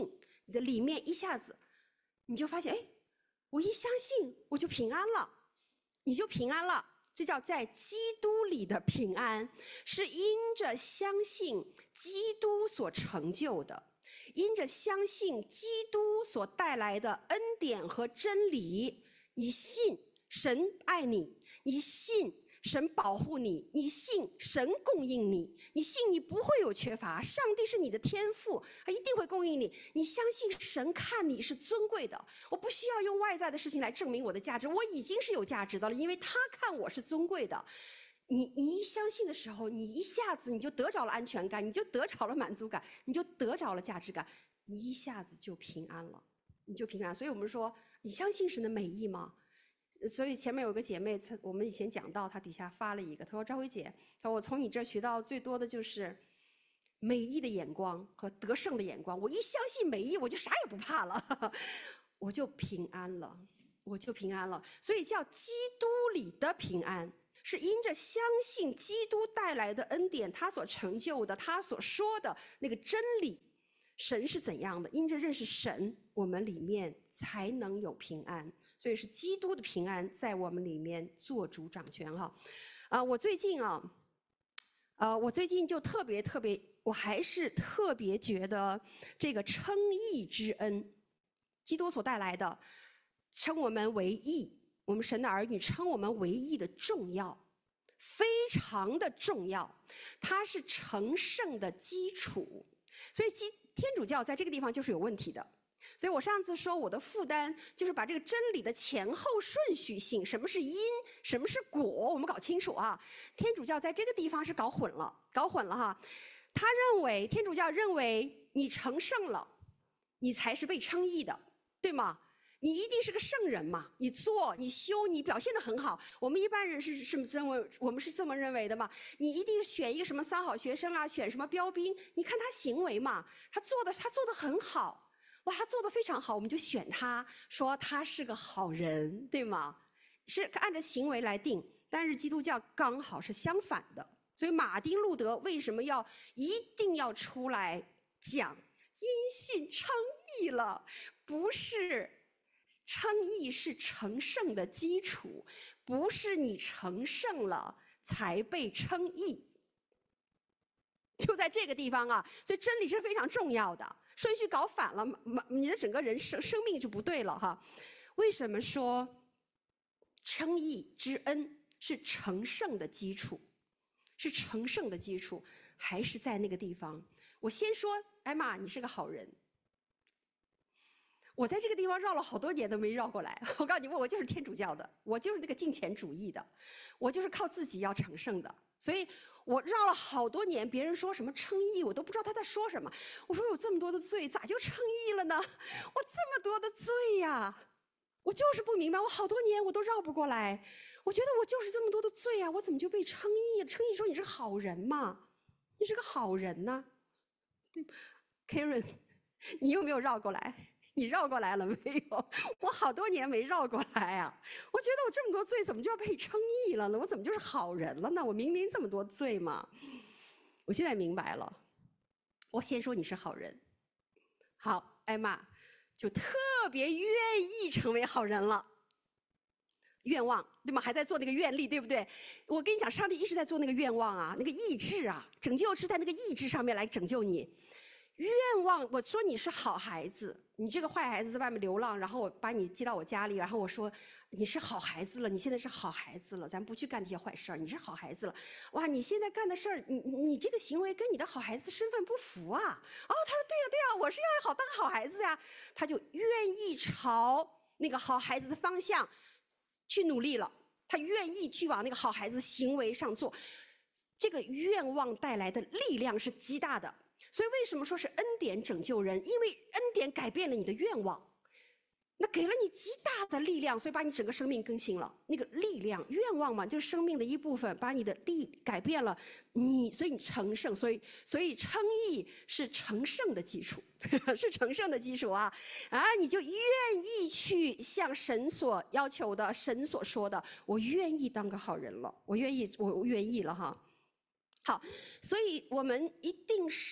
你的里面一下子你就发现，哎，我一相信我就平安了，你就平安了。这叫在基督里的平安，是因着相信基督所成就的，因着相信基督所带来的恩典和真理。你信神爱你，你信神保护你，你信神供应你，你信你不会有缺乏，上帝是你的天父，他一定会供应你。你相信神看你是尊贵的，我不需要用外在的事情来证明我的价值，我已经是有价值的了，因为他看我是尊贵的。你一相信的时候，你一下子你就得着了安全感，你就得着了满足感，你就得着了价值感，你一下子就平安了，你就平安。所以我们说，你相信神的美意吗？所以前面有个姐妹，我们以前讲到，她底下发了一个，她说：“赵辉姐，她说我从你这学到最多的就是美意的眼光和得胜的眼光。我一相信美意，我就啥也不怕了，我就平安了，我就平安了。所以叫基督里的平安，是因着相信基督带来的恩典，他所成就的，他所说的那个真理。”神是怎样的？因着认识神，我们里面才能有平安。所以是基督的平安在我们里面做主掌权哈。我最近就特别，我还是特别觉得这个称义之恩，基督所带来的称我们为义，我们神的儿女称我们为义的重要，非常的重要，它是成圣的基础。所以天主教在这个地方就是有问题的。所以我上次说我的负担就是把这个真理的前后顺序性，什么是因，什么是果，我们搞清楚啊。天主教在这个地方是搞混了哈。天主教认为你成圣了，你才是被称义的，对吗？你一定是个圣人嘛，你做你修你表现得很好，我们一般人我们是这么认为的嘛。你一定选一个什么三好学生啦，选什么标兵，你看他行为嘛，他做得很好，哇，他做得非常好，我们就选他，说他是个好人，对吗？是按照行为来定。但是基督教刚好是相反的，所以马丁路德为什么一定要出来讲因信称义了？不是称义是成圣的基础，不是你成圣了才被称义。就在这个地方啊，所以真理是非常重要的，顺序搞反了，你的整个人生命就不对了哈。为什么说称义之恩是成圣的基础？是成圣的基础，还是在那个地方？我先说，艾玛，你是个好人。我在这个地方绕了好多年都没绕过来。我告诉你，我就是天主教的，我就是那个敬虔主义的，我就是靠自己要成圣的。所以我绕了好多年，别人说什么称义，我都不知道他在说什么。我说有这么多的罪，咋就称义了呢？我这么多的罪呀，我就是不明白。我好多年我都绕不过来。我觉得我就是这么多的罪啊，我怎么就被称义了？称义说你是好人嘛，你是个好人呢。Karen， 你有没有绕过来？你绕过来了没有？我好多年没绕过来啊！我觉得我这么多罪，怎么就要被称义了呢？我怎么就是好人了呢？我明明这么多罪嘛！我现在明白了。我先说你是好人，好，艾玛就特别愿意成为好人了。愿望对吗？还在做那个愿力，对不对？我跟你讲，上帝一直在做那个愿望啊，那个意志啊，拯救是在那个意志上面来拯救你。愿望，我说你是好孩子，你这个坏孩子在外面流浪，然后我把你接到我家里，然后我说你是好孩子了，你现在是好孩子了，咱不去干这些坏事儿，你是好孩子了。哇，你现在干的事儿，你这个行为跟你的好孩子身份不符啊。哦，他说对呀，我是要当好孩子呀，他就愿意朝那个好孩子的方向去努力了，他愿意去往那个好孩子行为上做。这个愿望带来的力量是极大的。所以为什么说是恩典拯救人？因为恩典改变了你的愿望，那给了你极大的力量，所以把你整个生命更新了。那个力量，愿望嘛，就是生命的一部分，把你的改变了你，所以你成圣。所以称义是成圣的基础，是成圣的基础啊！你就愿意去向神所要求的，神所说的，我愿意当个好人了，我愿意了哈。好，所以我们一定是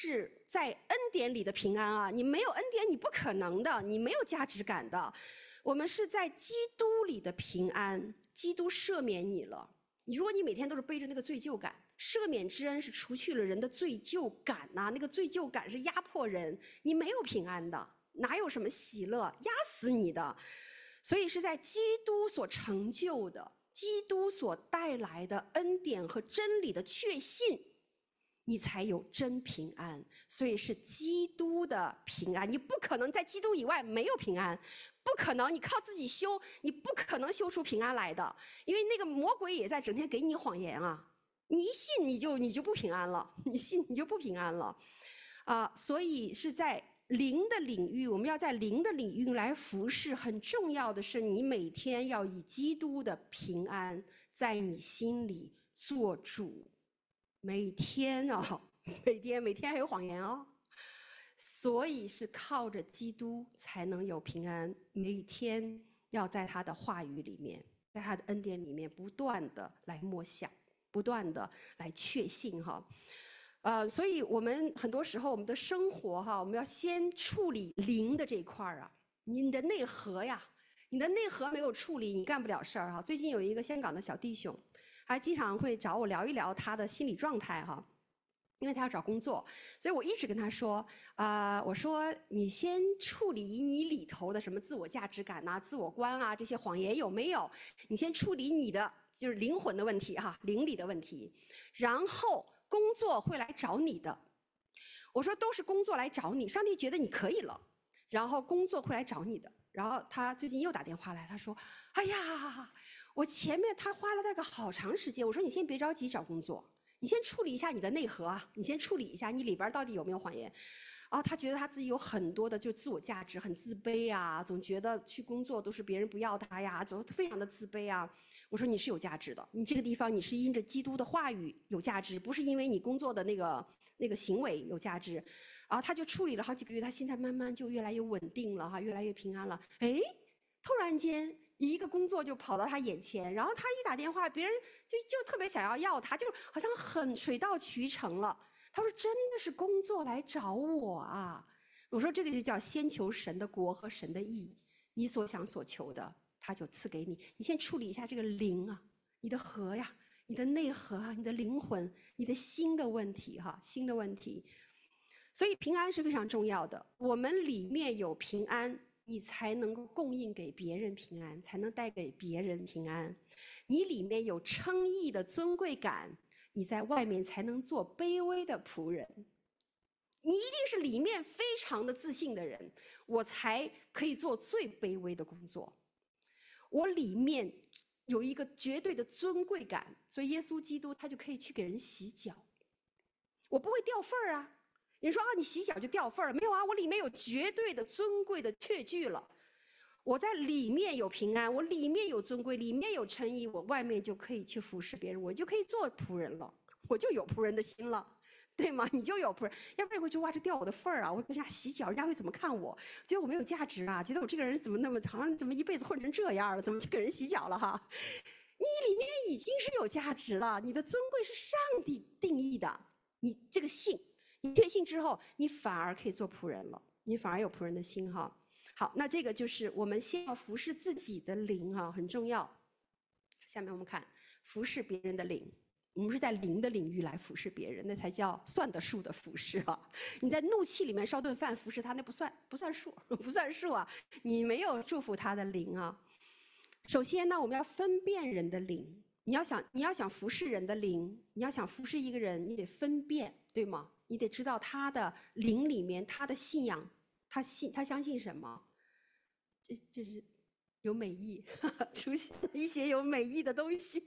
在恩典里的平安啊！你没有恩典，你不可能的，你没有价值感的。我们是在基督里的平安，基督赦免你了。如果你每天都是背着那个罪疚感，赦免之恩是除去了人的罪疚感呐，那个罪疚感是压迫人，你没有平安的，哪有什么喜乐，压死你的。所以是在基督所成就的，基督所带来的恩典和真理的确信，你才有真平安。所以是基督的平安，你不可能在基督以外没有平安，不可能，你靠自己修，你不可能修出平安来的，因为那个魔鬼也在整天给你谎言啊！你一信你就不平安了，你信你就不平安了，所以是在灵的领域，我们要在灵的领域来服侍。很重要的是，你每天要以基督的平安在你心里做主，每天啊，每天还有谎言哦。所以是靠着基督才能有平安，每天要在他的话语里面，在他的恩典里面不断的来默想，不断的来确信哈。所以我们很多时候我们的生活哈，我们要先处理灵的这一块啊，你的内核呀，你的内核没有处理，你干不了事儿哈。最近有一个香港的小弟兄，还经常会找我聊一聊他的心理状态哈。因为他要找工作，所以我一直跟他说，我说你先处理你里头的什么自我价值感呐、自我观啊，这些谎言有没有？你先处理你的就是灵魂的问题哈，灵里的问题，然后工作会来找你的。我说都是工作来找你，上帝觉得你可以了，然后工作会来找你的。然后他最近又打电话来，他说，哎呀，我前面他花了大概好长时间，我说你先别着急找工作。你先处理一下你的内核啊，你先处理一下你里边到底有没有谎言。他觉得他自己有很多的就自我价值，很自卑啊，总觉得去工作都是别人不要他呀，总非常的自卑啊。我说你是有价值的，你这个地方你是因着基督的话语有价值，不是因为你工作的那个行为有价值。他就处理了好几个月，他现在慢慢就越来越稳定了哈，越来越平安了。突然间一个工作就跑到他眼前，然后他一打电话，别人就特别想要他，就好像很水到渠成了。他说真的是工作来找我啊。我说这个就叫先求神的国和神的义，你所想所求的他就赐给你。你先处理一下这个灵啊，你的核呀，你的内核啊，你的灵魂，你的心的问题哈，心的问题。所以平安是非常重要的，我们里面有平安，你才能够供应给别人平安，才能带给别人平安。你里面有称义的尊贵感，你在外面才能做卑微的仆人。你一定是里面非常的自信的人，我才可以做最卑微的工作。我里面有一个绝对的尊贵感，所以耶稣基督他就可以去给人洗脚。我不会掉份儿啊。你说你洗脚就掉份儿了？没有啊，我里面有绝对的尊贵的确据了。我在里面有平安，我里面有尊贵，里面有诚意，我外面就可以去服侍别人，我就可以做仆人了，我就有仆人的心了，对吗？你就有仆人，要不然会觉得哇，这掉我的份儿啊！我被人家洗脚，人家会怎么看我？觉得我没有价值啊，觉得我这个人怎么那么好像怎么一辈子混成这样了，怎么去给人洗脚了哈？你里面已经是有价值了，你的尊贵是上帝定义的，你这个信。你确信之后，你反而可以做仆人了，你反而有仆人的心哈。好，那这个就是我们先要服侍自己的灵哈，很重要。下面我们看服侍别人的灵，我们是在灵的领域来服侍别人，那才叫算得数的服侍啊。你在怒气里面烧顿饭服侍他，那不算数，不算数啊，你没有祝福他的灵啊。首先呢，我们要分辨人的灵，你要想服侍人的灵，你要想服侍一个人，你得分辨，对吗？你得知道他的灵里面，他的信仰，他相信什么？这是有美意，出现一些有美意的东西。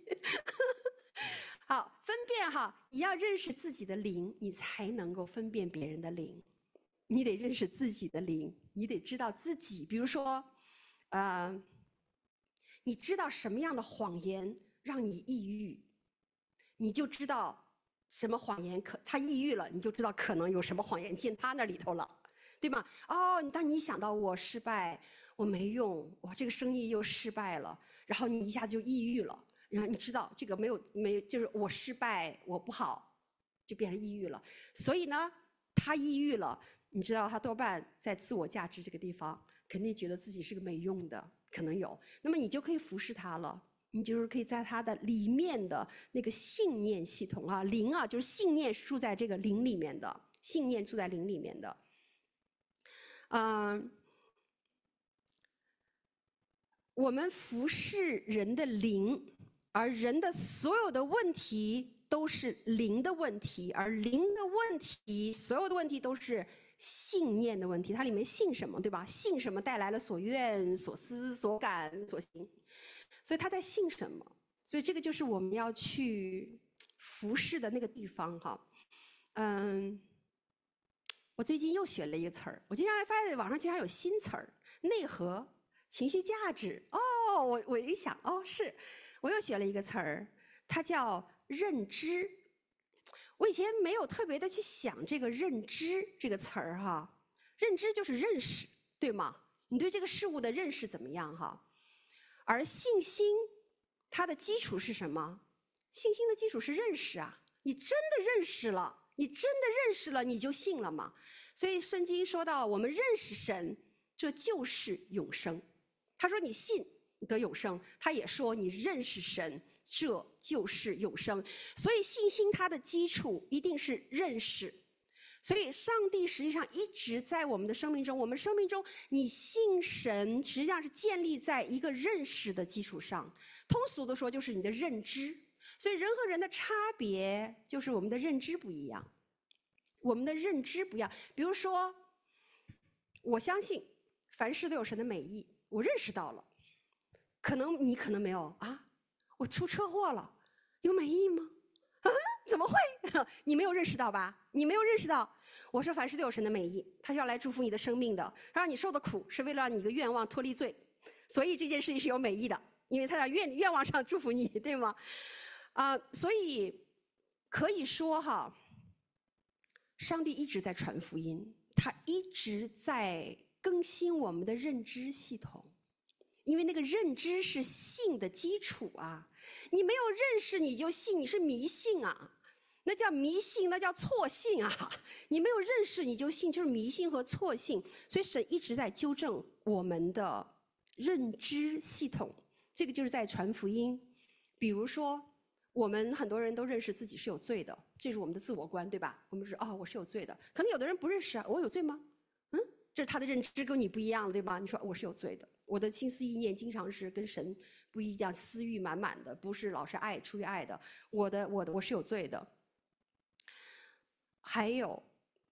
好，分辨哈，你要认识自己的灵，你才能够分辨别人的灵。你得认识自己的灵，你得知道自己，比如说，你知道什么样的谎言让你抑郁，你就知道。什么谎言他抑郁了，你就知道可能有什么谎言进他那里头了，对吗？当你想到我失败，我没用，我这个生意又失败了，然后你一下子就抑郁了，然后你知道这个没有，就是我失败，我不好，就变成抑郁了。所以呢， 他抑郁了，你知道他多半在自我价值这个地方，肯定觉得自己是个没用的，可能有。那么你就可以服侍他了，你就是可以在他的里面的那个信念系统啊，灵啊，就是信念是住在这个灵里面的，信念住在灵里面的。我们服侍人的灵，而人的所有的问题都是灵的问题，而灵的问题，所有的问题都是信念的问题。它里面信什么，对吧？信什么带来了所愿、所思、所感、所行，所以他在信什么？所以这个就是我们要去服侍的那个地方哈。我最近又学了一个词儿，我经常发现网上经常有新词儿，内核。情绪价值哦，我一想哦，是，我又学了一个词儿，它叫认知。我以前没有特别的去想这个认知这个词儿哈，认知就是认识，对吗？你对这个事物的认识怎么样哈？而信心它的基础是什么？信心的基础是认识啊，你真的认识了，你真的认识了，你就信了嘛。所以圣经说到，我们认识神，这就是永生。他说你信得永生，他也说你认识神，这就是永生。所以信心它的基础一定是认识。所以上帝实际上一直在我们的生命中，我们生命中你信神实际上是建立在一个认识的基础上，通俗的说就是你的认知。所以人和人的差别就是我们的认知不一样，我们的认知不一样。比如说我相信凡事都有神的美意，我认识到了，你可能没有啊，我出车祸了，有美意吗？啊，怎么会？你没有认识到吧？你没有认识到。我说凡事都有神的美意，他是要来祝福你的生命的，让你受的苦是为了让你一个愿望脱离罪，所以这件事情是有美意的，因为他在愿望上祝福你，对吗？所以可以说哈，上帝一直在传福音，他一直在更新我们的认知系统。因为那个认知是信的基础啊，你没有认识你就信，你是迷信啊，那叫迷信，那叫错信啊。你没有认识你就信，就是迷信和错信。所以神一直在纠正我们的认知系统，这个就是在传福音。比如说，我们很多人都认识自己是有罪的，这是我们的自我观，对吧？我们说我是有罪的，可能有的人不认识啊，我有罪吗？这是他的认知跟你不一样，对吧？你说我是有罪的，我的心思意念经常是跟神不一样，私欲满满的，不是老是出于爱的，我是有罪的。还有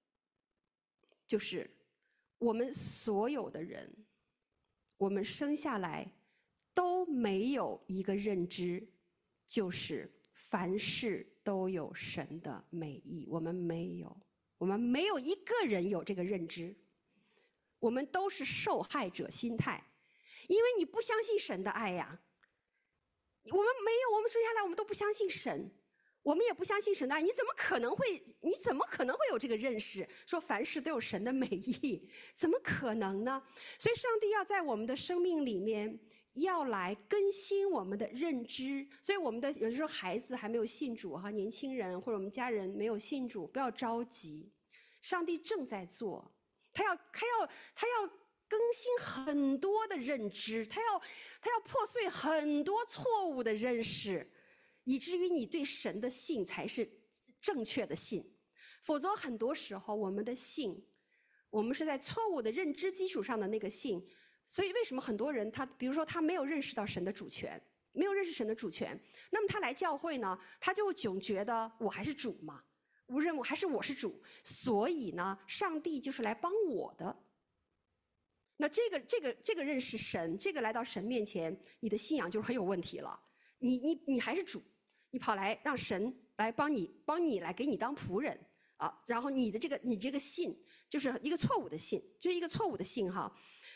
就是我们所有的人，我们生下来都没有一个认知，就是凡事都有神的美意，我们没有一个人有这个认知。我们都是受害者心态，因为你不相信神的爱呀。我们没有，我们生下来我们都不相信神，我们也不相信神的爱，你怎么可能会有这个认识，说凡事都有神的美意？怎么可能呢？所以上帝要在我们的生命里面要来更新我们的认知。所以我们的有时候孩子还没有信主哈，年轻人或者我们家人没有信主，不要着急，上帝正在做。他要更新很多的认知，他要破碎很多错误的认识，以至于你对神的信才是正确的信。否则很多时候我们的信，我们是在错误的认知基础上的那个信。所以为什么很多人比如说他没有认识到神的主权，没有认识神的主权，那么他来教会呢，他就总觉得我还是主嘛，我是主，所以呢，上帝就是来帮我的。那这个认识神，这个来到神面前，你的信仰就是很有问题了。你还是主，你跑来让神来帮你来给你当仆人啊，然后你这个信就是一个错误的信，就是一个错误的信哈，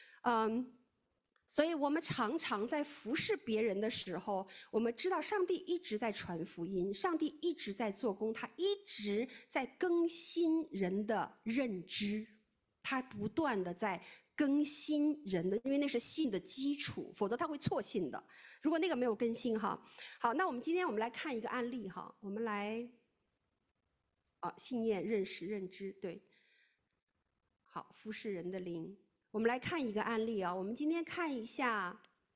所以我们常常在服侍别人的时候，我们知道上帝一直在传福音，上帝一直在做工，他一直在更新人的认知，他不断的在更新人的，因为那是信的基础，否则他会错信的。如果那个没有更新哈，好，那今天我们来看一个案例哈，我们来信念、认识、认知，对， 好，服侍人的灵。我们来看一个案例啊，我们今天看一下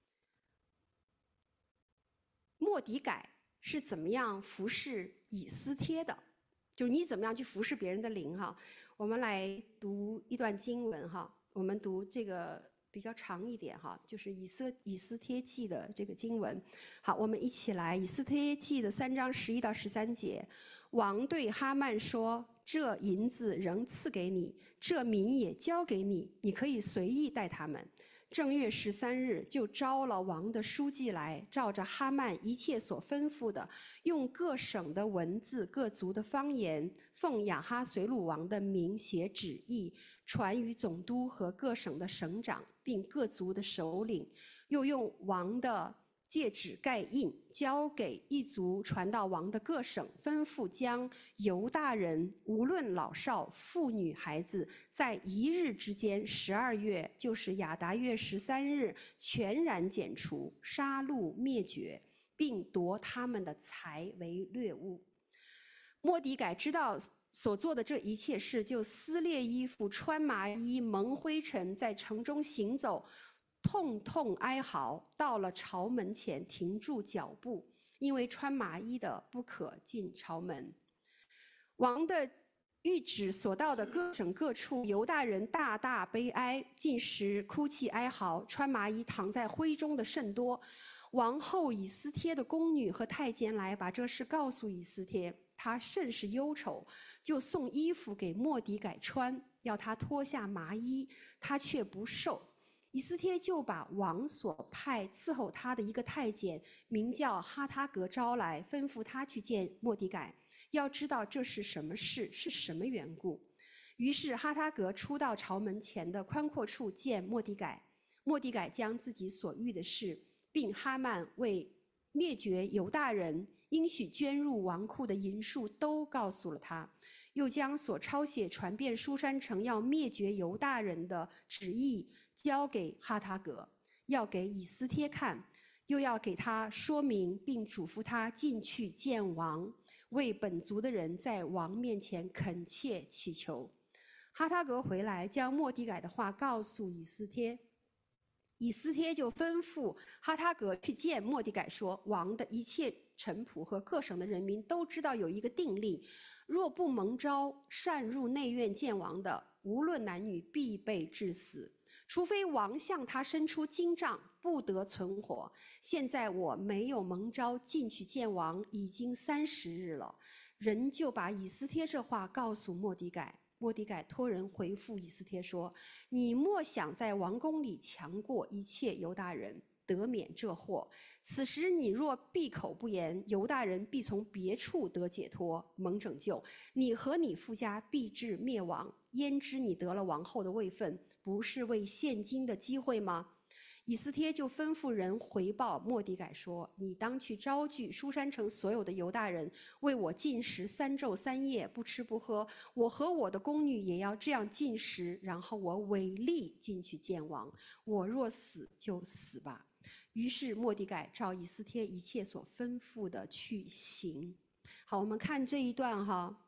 末底改是怎么样服侍以斯帖的，就是你怎么样去服侍别人的灵哈。我们来读一段经文哈，我们读这个比较长一点哈，就是以斯帖记的这个经文。好，我们一起来以斯帖记的3章11到13节。王对哈曼说：“这银子仍赐给你，这民也交给你，你可以随意待他们。”正月13日，就招了王的书记来，照着哈曼一切所吩咐的，用各省的文字、各族的方言，奉亚哈随鲁王的名写旨意，传于总督和各省的省长，并各族的首领，又用王的戒指盖印，交给一族传到王的各省，吩咐将犹大人无论老少、妇女、孩子，在一日之间，12月，就是亚达月13日，全然剪除、杀戮、灭绝，并夺他们的财为掠物。末底改知道所做的这一切事，就撕裂衣服，穿麻衣，蒙灰尘，在城中行走，痛痛哀嚎，到了朝门前停住脚步，因为穿麻衣的不可进朝门。王的谕旨所到的各省各处，犹大人大大悲哀，进食哭泣哀嚎，穿麻衣躺在灰中的甚多。王后以斯帖的宫女和太监来，把这事告诉以斯帖，他甚是忧愁，就送衣服给末底改穿，要他脱下麻衣，他却不受。以斯帖就把王所派伺候他的一个太监，名叫哈他革招来，吩咐他去见末底改，要知道这是什么事，是什么缘故。于是哈他革出到朝门前的宽阔处见末底改，末底改将自己所遇的事，并哈曼为灭绝犹大人应许捐入王库的银数都告诉了他，又将所抄写传遍书珊城要灭绝犹大人的旨意交给哈他革，要给以斯帖看，又要给他说明，并嘱咐他进去见王，为本族的人在王面前恳切祈求。哈他革回来，将末底改的话告诉以斯帖，以斯帖就吩咐哈他革去见末底改，说：王的一切臣仆和各省的人民都知道有一个定例，若不蒙召擅入内院见王的，无论男女，必被致死，除非王向他伸出金杖，不得存活。现在我没有蒙召进去见王，已经30日了。人就把以斯帖这话告诉末底改。末底改托人回复以斯帖说：你莫想在王宫里强过一切犹大人，得免这祸。此时你若闭口不言，犹大人必从别处得解脱，蒙拯救，你和你父家必至灭亡。焉知你得了王后的位分，不是为现今的机会吗？以斯帖就吩咐人回报末底改说：你当去招聚书珊城所有的犹大人，为我禁食3昼3夜，不吃不喝。我和我的宫女也要这样禁食，然后我违例进去见王。我若死就死吧。于是末底改照以斯帖一切所吩咐的去行。好，我们看这一段哈。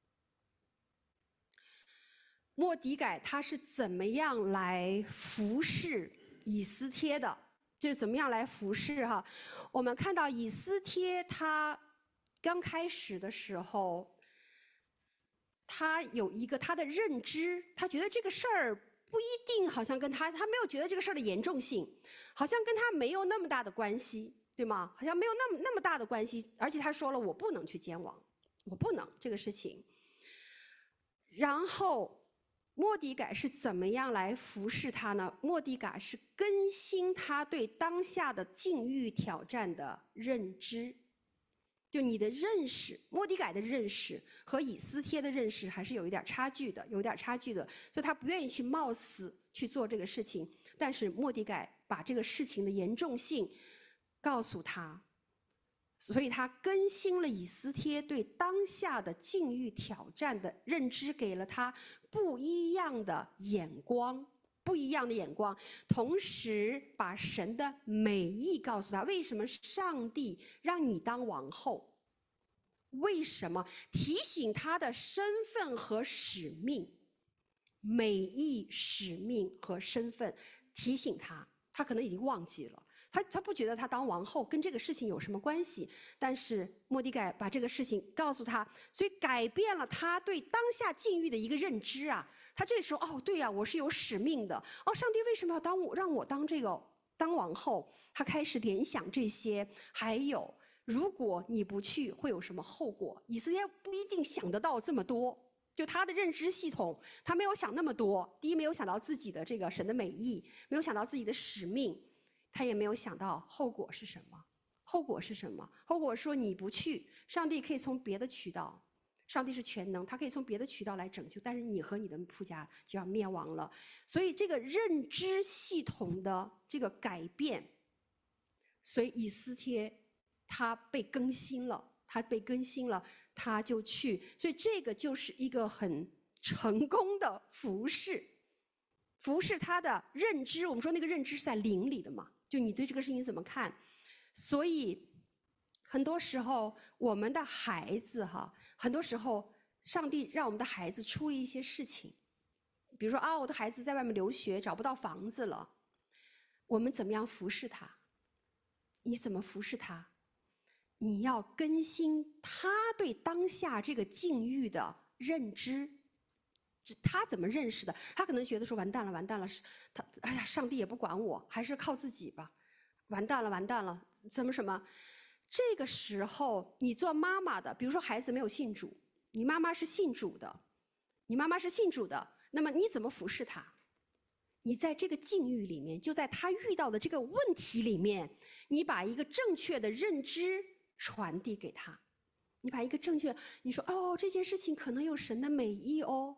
末底改他是怎么样来服侍以斯帖的，就是怎么样来服侍哈。我们看到以斯帖他刚开始的时候，他有一个他的认知，他觉得这个事儿不一定好像跟他没有觉得这个事儿的严重性，好像跟他没有那么大的关系，对吗？好像没有那么大的关系，而且他说了我不能去见王，我不能这个事情。然后末底改是怎么样来服侍他呢？末底改是更新他对当下的境遇挑战的认知。就你的认识，末底改的认识和以斯帖的认识还是有一点差距的，所以他不愿意去冒死去做这个事情。但是末底改把这个事情的严重性告诉他，所以他更新了以斯帖对当下的境遇挑战的认知，给了他不一样的眼光，同时把神的美意告诉他。为什么上帝让你当王后？为什么？提醒他的身份和使命。 美意、使命和身份，提醒他。他可能已经忘记了，他不觉得他当王后跟这个事情有什么关系，但是末底改把这个事情告诉他，所以改变了他对当下境遇的一个认知啊。他这时候哦，对呀，我是有使命的哦，上帝为什么要让我当王后？他开始联想这些，还有如果你不去会有什么后果？以色列不一定想得到这么多。就他的认知系统，他没有想那么多。第一，没有想到自己的这个神的美意，没有想到自己的使命，他也没有想到后果是什么。后果是什么？后果说你不去，上帝可以从别的渠道，上帝是全能，他可以从别的渠道来拯救，但是你和你的父家就要灭亡了。所以这个认知系统的这个改变，所以以斯帖他被更新了，他就去，所以这个就是一个很成功的服侍他的认知。我们说那个认知是在灵里的嘛，就你对这个事情怎么看。所以很多时候我们的孩子很多时候上帝让我们的孩子出了一些事情，比如说我的孩子在外面留学找不到房子了，我们怎么样服侍他？你怎么服侍他？你要更新他对当下这个境遇的认知，他怎么认识的？他可能觉得说完蛋了，哎呀，上帝也不管我，还是靠自己吧。完蛋了，怎么什么？这个时候，你做妈妈的，比如说孩子没有信主，你妈妈是信主的，那么你怎么服侍他？你在这个境遇里面，就在他遇到的这个问题里面，你把一个正确的认知传递给他，你把一个正确，你说这件事情可能有神的美意哦，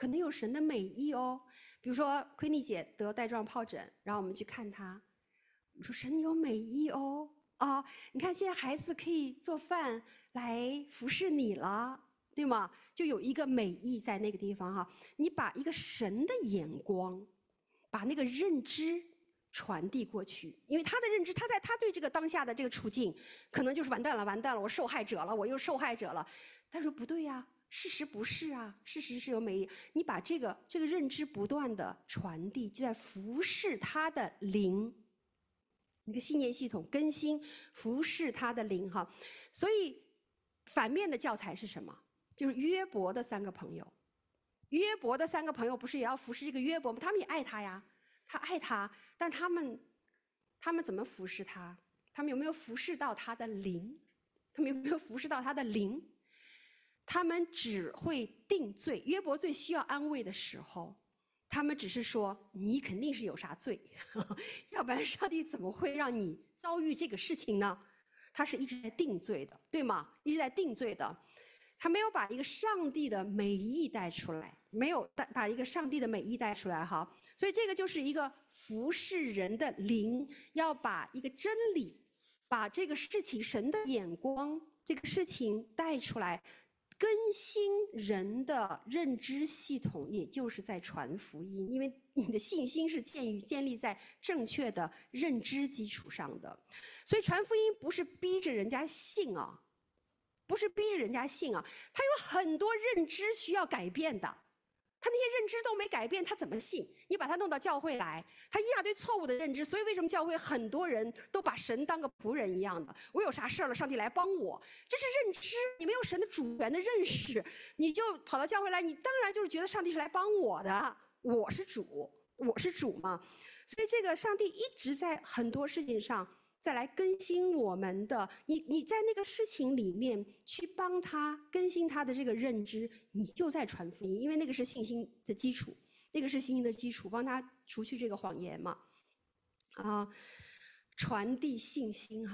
比如说奎妮姐得带状疱疹，然后我们去看她，我说神有美意哦，你看现在孩子可以做饭来服侍你了，对吗？就有一个美意在那个地方你把一个神的眼光，把那个认知传递过去，因为他的认知，他对这个当下的这个处境，可能就是完蛋了，我受害者了，我又受害者了。他说不对呀，事实不是啊，事实是有美意。你把这个认知不断的传递，就在服侍他的灵，一个信念系统更新，服侍他的灵所以反面的教材是什么？就是约伯的3个朋友。约伯的3个朋友不是也要服侍这个约伯吗？他们也爱他呀，他爱他，但他们怎么服侍他？他们有没有服侍到他的灵？他们只会定罪。约伯最需要安慰的时候，他们只是说你肯定是有啥罪，要不然上帝怎么会让你遭遇这个事情呢？他是一直在定罪的，对吗？一直在定罪的。他没有把一个上帝的美意带出来，所以这个就是一个服侍人的灵，要把一个真理，把这个事情神的眼光，这个事情带出来，更新人的认知系统，也就是在传福音，因为你的信心是建立在正确的认知基础上的。所以传福音不是逼着人家信他有很多认知需要改变的，他那些认知都没改变，他怎么信？你把他弄到教会来，他一大堆错误的认知。所以为什么教会很多人都把神当个仆人一样的？我有啥事了，上帝来帮我，这是认知。你没有神的主权的认识，你就跑到教会来，你当然就是觉得上帝是来帮我的，我是主嘛。所以这个上帝一直在很多事情上再来更新我们的，你在那个事情里面去帮他更新他的这个认知，你就在传福音，因为那个是信心的基础，帮他除去这个谎言嘛。传递信心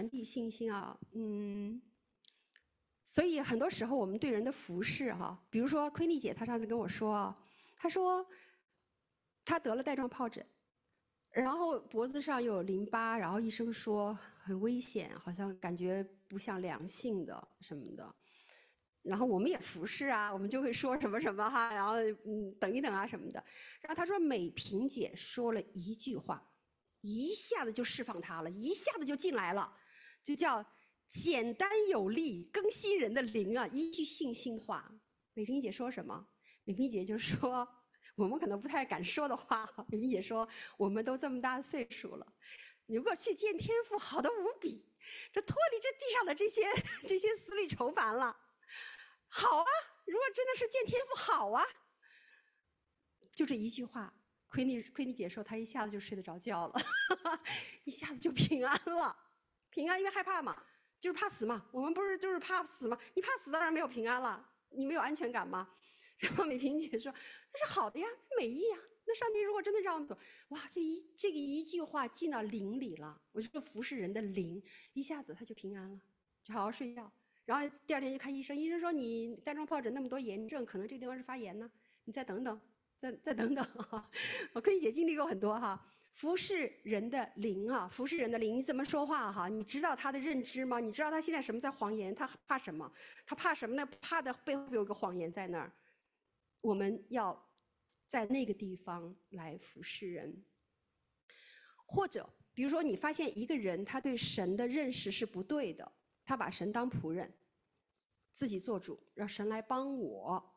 所以很多时候我们对人的服侍比如说奎妮姐她上次跟我说，她说她得了带状疱疹，然后脖子上有淋巴，然后医生说很危险，好像感觉不像良性的什么的。然后我们也服侍我们就会说什么然后等一等什么的。然后他说美萍姐说了一句话，一下子就释放他了，一下子就进来了，就叫简单有力更新人的灵依据信心话。美萍姐说什么？美萍姐就说我们可能不太敢说的话。美萍姐说，我们都这么大岁数了，你如果去见天父，好的无比，这脱离这地上的这些思虑愁烦了。好啊，如果真的是见天父，好啊。就这一句话，奎妮姐说，她一下子就睡得着觉了，一下子就平安了。平安，因为害怕嘛，就是怕死嘛。我们不是就是怕死吗？你怕死当然没有平安了，你没有安全感吗？然后美萍姐说，那是好的呀，美意呀。那上帝如果真的让我们走，哇，这个一句话进到灵里了，我就服侍人的灵，一下子他就平安了，就好好睡觉。然后第二天就看医生，医生说你带状疱疹那么多炎症，可能这个地方是发炎呢，你再等等，再等等。我跟姐经历过很多哈。服侍人的灵啊，服侍人的灵，你怎么说话哈？你知道他的认知吗？你知道他现在什么在谎言？他怕什么？他怕什么呢？怕的背后有个谎言在那儿。我们要在那个地方来服侍人。或者比如说你发现一个人他对神的认识是不对的，他把神当仆人，自己做主，让神来帮我。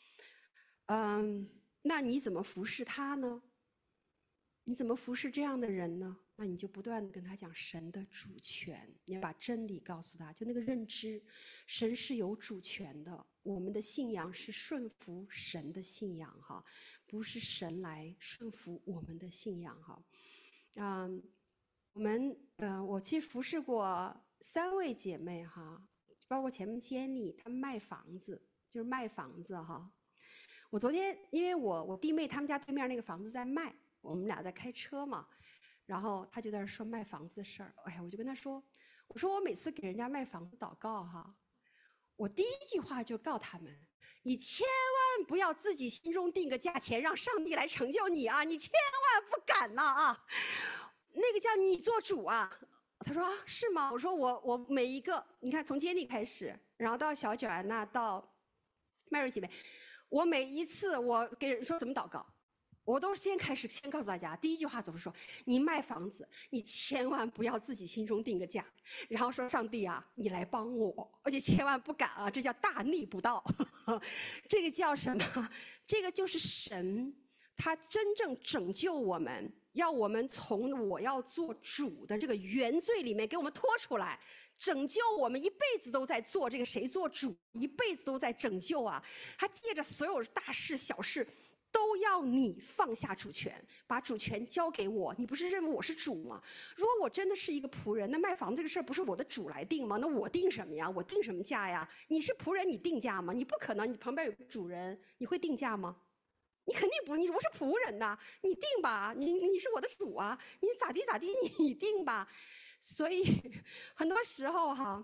那你怎么服侍他呢？你怎么服侍这样的人呢？那你就不断地跟他讲神的主权，你要把真理告诉他，就那个认知，神是有主权的，我们的信仰是顺服神的信仰哈，不是神来顺服我们的信仰哈。我其实服侍过3位姐妹哈，包括前面监理，她们卖房子，就是卖房子哈。我昨天因为我弟妹他们家对面那个房子在卖，我们俩在开车嘛，然后他就在那说卖房子的事儿。哎呀，我就跟他说，我说我每次给人家卖房子祷告哈，我第一句话就告他们，你千万不要自己心中定个价钱，让上帝来成就你啊，你千万不敢呐啊，那个叫你做主啊。他说啊，是吗？我说我每一个，你看从监理开始，然后到小卷安娜，到麦瑞姐妹，我每一次我给人说怎么祷告，我都是先告诉大家，第一句话总是说，你卖房子，你千万不要自己心中定个价，然后说上帝啊，你来帮我，而且千万不敢啊，这叫大逆不道。这个叫什么？这个就是神，他真正拯救我们，要我们从我要做主的这个原罪里面给我们拖出来。拯救我们一辈子都在做这个，谁做主一辈子都在拯救啊！他借着所有大事小事，都要你放下主权，把主权交给我。你不是认为我是主吗？如果我真的是一个仆人，那卖房这个事儿不是我的主来定吗？那我定什么呀？我定什么价呀？你是仆人，你定价吗？你不可能，你旁边有个主人，你会定价吗？你肯定不，你不是仆人呐，你定吧，你是我的主啊，你咋地咋地，你定吧。所以很多时候哈，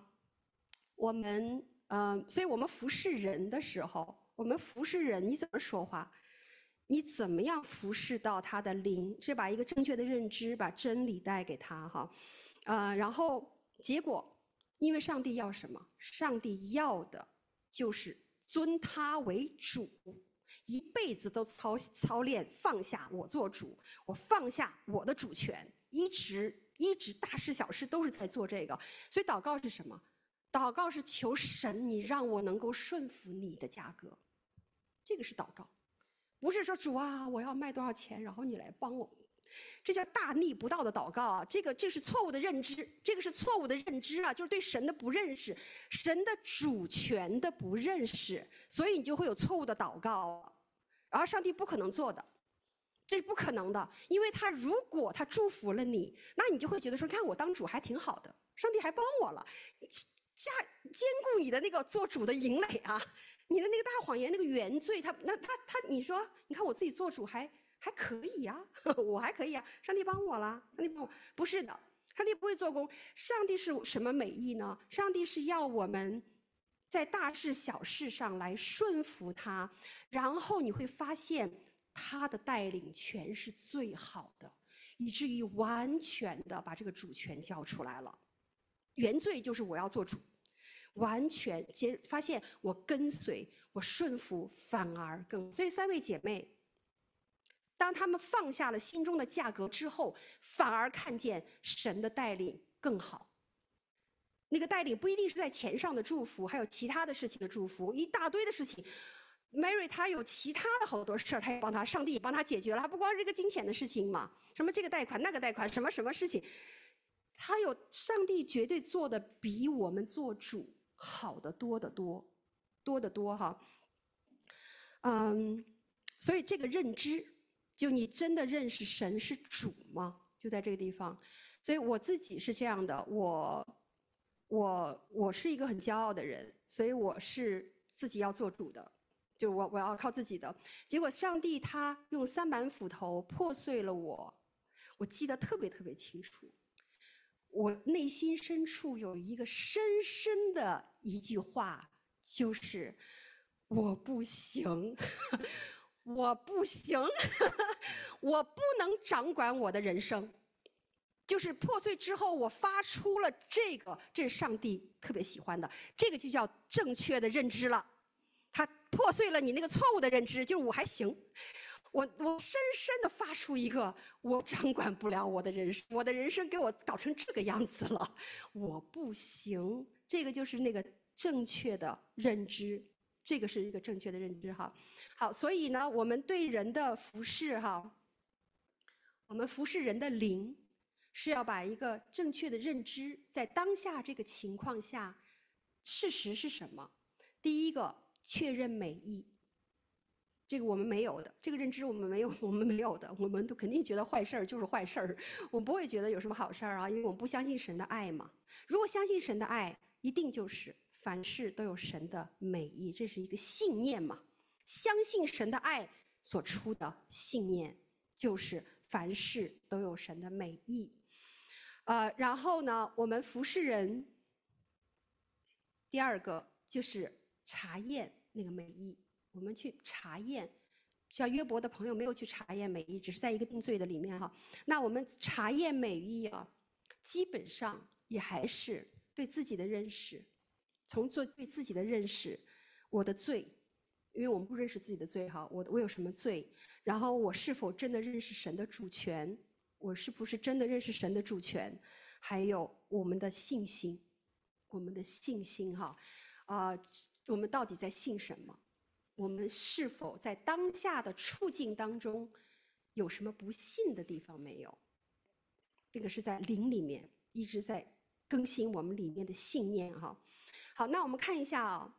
所以我们服侍人的时候，我们服侍人，你怎么说话？你怎么样服侍到他的灵？是把一个正确的认知，把真理带给他哈。然后结果，因为上帝要什么？上帝要的就是尊他为主。一辈子都操练放下我做主，我放下我的主权，一直大事小事都是在做这个。所以祷告是什么？祷告是求神，你让我能够顺服你的价格，这个是祷告，不是说主啊，我要卖多少钱，然后你来帮我。这叫大逆不道的祷告啊！这是错误的认知，这个是错误的认知啊，就是对神的不认识，神的主权的不认识，所以你就会有错误的祷告，而上帝不可能做的，这是不可能的，因为如果他祝福了你，那你就会觉得说，看我当主还挺好的，上帝还帮我了，兼顾你的那个做主的营垒啊，你的那个大谎言那个原罪，你说，你看我自己做主还可以呀，我还可以啊，上帝帮我了，上帝帮我，不是的，上帝不会做工。上帝是什么美意呢？上帝是要我们在大事小事上来顺服他，然后你会发现他的带领全是最好的，以至于完全的把这个主权交出来了。原罪就是我要做主，完全发现我跟随我顺服反而更。所以3位姐妹，当他们放下了心中的价格之后，反而看见神的带领更好。那个带领不一定是在钱上的祝福，还有其他的事情的祝福，一大堆的事情 Mary 她有其他的好多事儿，她也帮她，上帝也帮她解决了，还不光是这个金钱的事情嘛，什么这个贷款那个贷款，什么什么事情，她有上帝绝对做的比我们做主好得多得多，多得多哈。所以这个认知，就你真的认识神是主吗？就在这个地方。所以我自己是这样的，我是一个很骄傲的人，所以我是自己要做主的，就我要靠自己的。结果上帝他用3板斧头破碎了我记得特别特别清楚。我内心深处有一个深深的一句话，就是我不行，我不行，我不能掌管我的人生。就是破碎之后，我发出了这是上帝特别喜欢的，这个就叫正确的认知了。他破碎了你那个错误的认知，就是我还行。我深深的发出一个，我掌管不了我的人生，我的人生给我搞成这个样子了，我不行。这个就是那个正确的认知，这个是一个正确的认知哈。好，所以呢，我们对人的服侍哈，我们服侍人的灵，是要把一个正确的认知，在当下这个情况下，事实是什么？第一个，确认美意。这个我们没有的，这个认知我们没有的，我们都肯定觉得坏事儿就是坏事儿，我们不会觉得有什么好事儿啊，因为我们不相信神的爱嘛。如果相信神的爱，一定就是凡事都有神的美意，这是一个信念嘛。相信神的爱所出的信念，就是凡事都有神的美意。然后呢，我们服侍人，第二个就是查验那个美意。我们去查验，像约伯的朋友没有去查验美意，只是在一个定罪的里面哈。那我们查验美意啊，基本上也还是对自己的认识，从做对自己的认识，我的罪，因为我们不认识自己的罪哈，我有什么罪？然后我是否真的认识神的主权？我是不是真的认识神的主权？还有我们的信心，我们的信心哈，我们到底在信什么？我们是否在当下的处境当中有什么不信的地方没有？这个是在灵里面一直在更新我们里面的信念哈。好，那我们看一下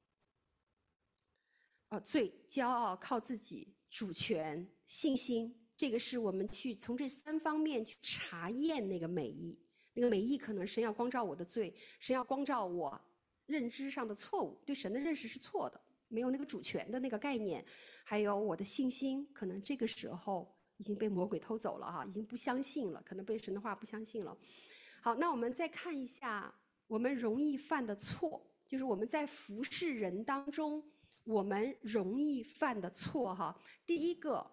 罪、骄傲、靠自己、主权、信心，这个是我们去从这3方面去查验那个美意。那个美意可能神要光照我的罪，神要光照我认知上的错误，对神的认识是错的。没有那个主权的那个概念，还有我的信心，可能这个时候已经被魔鬼偷走了哈，已经不相信了，可能被神的话不相信了。好，那我们再看一下我们容易犯的错，就是我们在服侍人当中，我们容易犯的错哈。第一个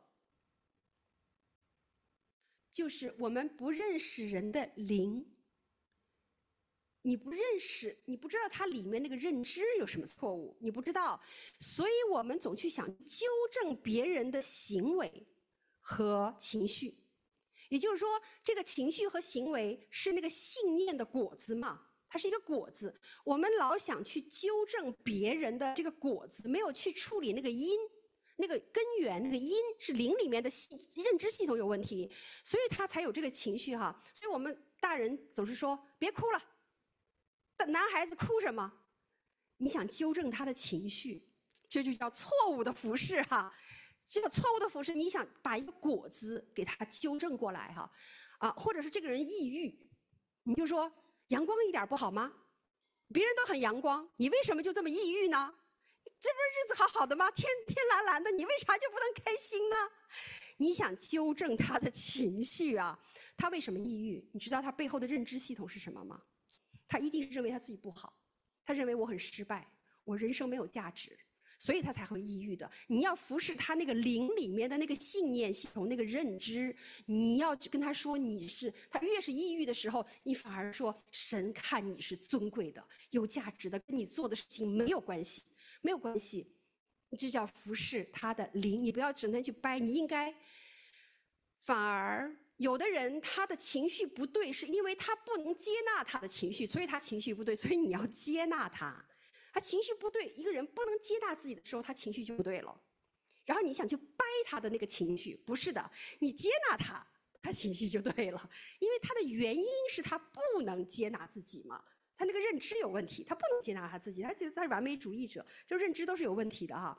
就是我们不认识人的灵。你不认识，你不知道它里面那个认知有什么错误，你不知道，所以我们总去想纠正别人的行为和情绪。也就是说，这个情绪和行为是那个信念的果子嘛，它是一个果子。我们老想去纠正别人的这个果子，没有去处理那个因，那个根源，那个因是灵里面的认知系统有问题，所以他才有这个情绪哈。所以我们大人总是说别哭了。男孩子哭什么？你想纠正他的情绪，这就叫错误的服侍哈。这个错误的服侍，你想把一个果子给他纠正过来哈，或者是这个人抑郁，你就说阳光一点不好吗？别人都很阳光，你为什么就这么抑郁呢？这不是日子好好的吗？天天蓝蓝的，你为啥就不能开心呢？你想纠正他的情绪啊，他为什么抑郁？你知道他背后的认知系统是什么吗？他一定是认为他自己不好，他认为我很失败，我人生没有价值，所以他才会抑郁的。你要服侍他那个灵里面的那个信念系统，那个认知，你要去跟他说你是，他越是抑郁的时候，你反而说神看你是尊贵的、有价值的，跟你做的事情没有关系，没有关系。这叫服侍他的灵，你不要整天去掰，你应该反而。有的人他的情绪不对，是因为他不能接纳他的情绪，所以他情绪不对，所以你要接纳他， 他情绪不对，一个人不能接纳自己的时候，他情绪就不对了。然后你想去掰他的那个情绪，不是的，你接纳他，他情绪就对了。因为他的原因是他不能接纳自己嘛，他那个认知有问题，他不能接纳他自己，他觉得他是完美主义者，就认知都是有问题的哈。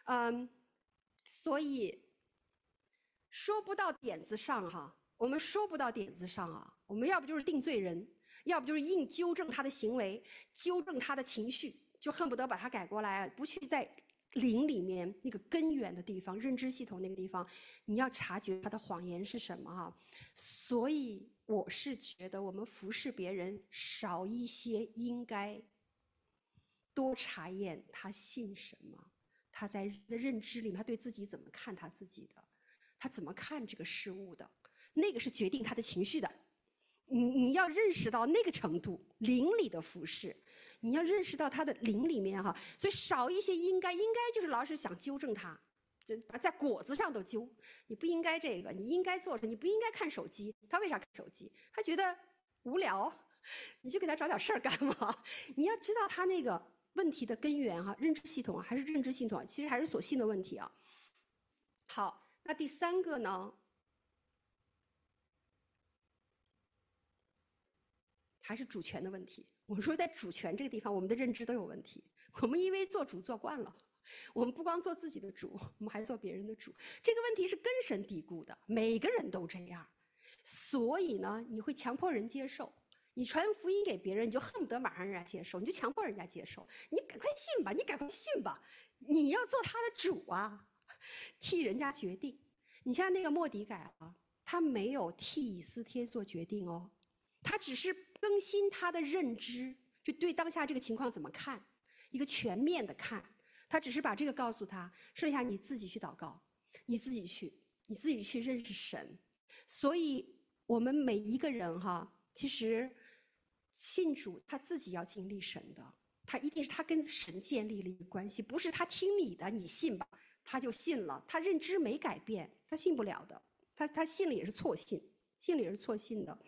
所以说不到点子上哈，我们说不到点子上啊，我们要不就是定罪人，要不就是硬纠正他的行为，纠正他的情绪，就恨不得把他改过来，不去在灵里面那个根源的地方，认知系统那个地方，你要察觉他的谎言是什么哈。所以我是觉得我们服侍别人少一些应该，多查验他信什么，他在认知里面他对自己怎么看他自己的，他怎么看这个事物的，那个是决定他的情绪的。你要认识到那个程度，灵里的服侍，你要认识到他的灵里面哈，所以少一些应该就是老是想纠正他，就在果子上都揪，你不应该这个，你应该做什么，你不应该看手机，他为啥看手机？他觉得无聊，你就给他找点事儿干嘛？你要知道他那个问题的根源哈，认知系统还是认知系统，其实还是所信的问题啊。好，那第三个呢？还是主权的问题。我们说在主权这个地方，我们的认知都有问题。我们因为做主做惯了，我们不光做自己的主，我们还做别人的主。这个问题是根深蒂固的，每个人都这样。所以呢，你会强迫人接受。你传福音给别人，你就恨不得马上人家接受，你就强迫人家接受。你赶快信吧，你赶快信吧，你要做他的主啊，替人家决定。你像那个末底改啊，他没有替以斯帖做决定哦，他只是更新他的认知，就对当下这个情况怎么看，一个全面的看。他只是把这个告诉他，剩下你自己去祷告，你自己去认识神。所以我们每一个人哈，其实信主他自己要经历神的，他一定是他跟神建立了一个关系，不是他听你的，你信吧，他就信了，他认知没改变，他信不了的，他信了也是错信，信了也是错信的。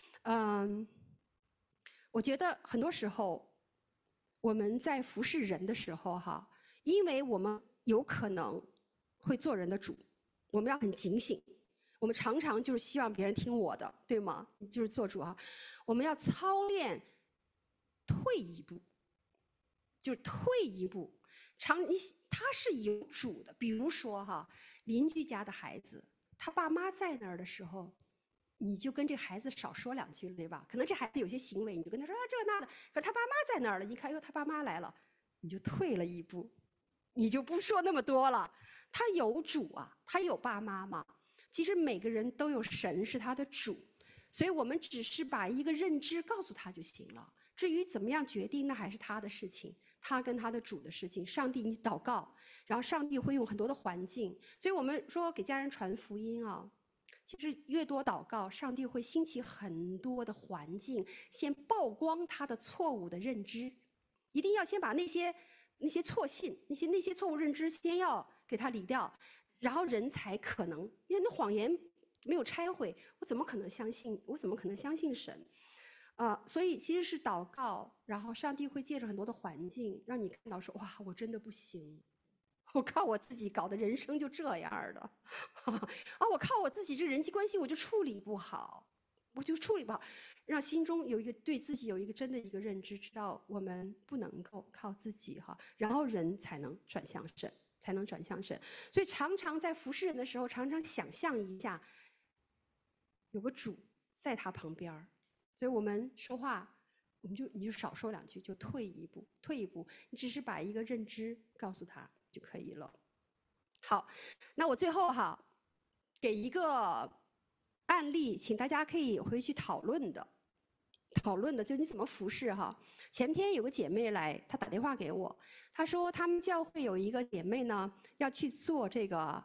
我觉得很多时候我们在服侍人的时候哈，因为我们有可能会做人的主，我们要很警醒。我们常常就是希望别人听我的，对吗？就是做主啊，我们要操练退一步，就是退一步。他是有主的，比如说哈，邻居家的孩子，他爸妈在那儿的时候。你就跟这孩子少说两句，对吧？可能这孩子有些行为，你就跟他说啊这那的，可是他爸妈在那儿了，你看哟，他爸妈来了，你就退了一步，你就不说那么多了。他有主啊，他有爸妈嘛。其实每个人都有神是他的主，所以我们只是把一个认知告诉他就行了。至于怎么样决定，那还是他的事情，他跟他的主的事情。上帝，你祷告，然后上帝会用很多的环境。所以我们说给家人传福音啊。其实越多祷告，上帝会兴起很多的环境，先曝光他的错误的认知，一定要先把那些错信、那些错误认知先要给他理掉，然后人才可能，因为那谎言没有拆毁，我怎么可能相信？我怎么可能相信神？所以其实是祷告，然后上帝会借着很多的环境，让你看到说，哇，我真的不行。我靠我自己搞的人生就这样的，我靠我自己这人际关系我就处理不好，让心中有一个对自己有一个真的一个认知，知道我们不能够靠自己哈，然后人才能转向神，所以常常在服侍人的时候，常常想象一下有个主在他旁边，所以我们说话。你就少说两句，就退一步，你只是把一个认知告诉他就可以了。好，那我最后哈，给一个案例，请大家可以回去讨论的，就你怎么服侍哈。前天有个姐妹来，她打电话给我，她说他们教会有一个姐妹呢，要去做这个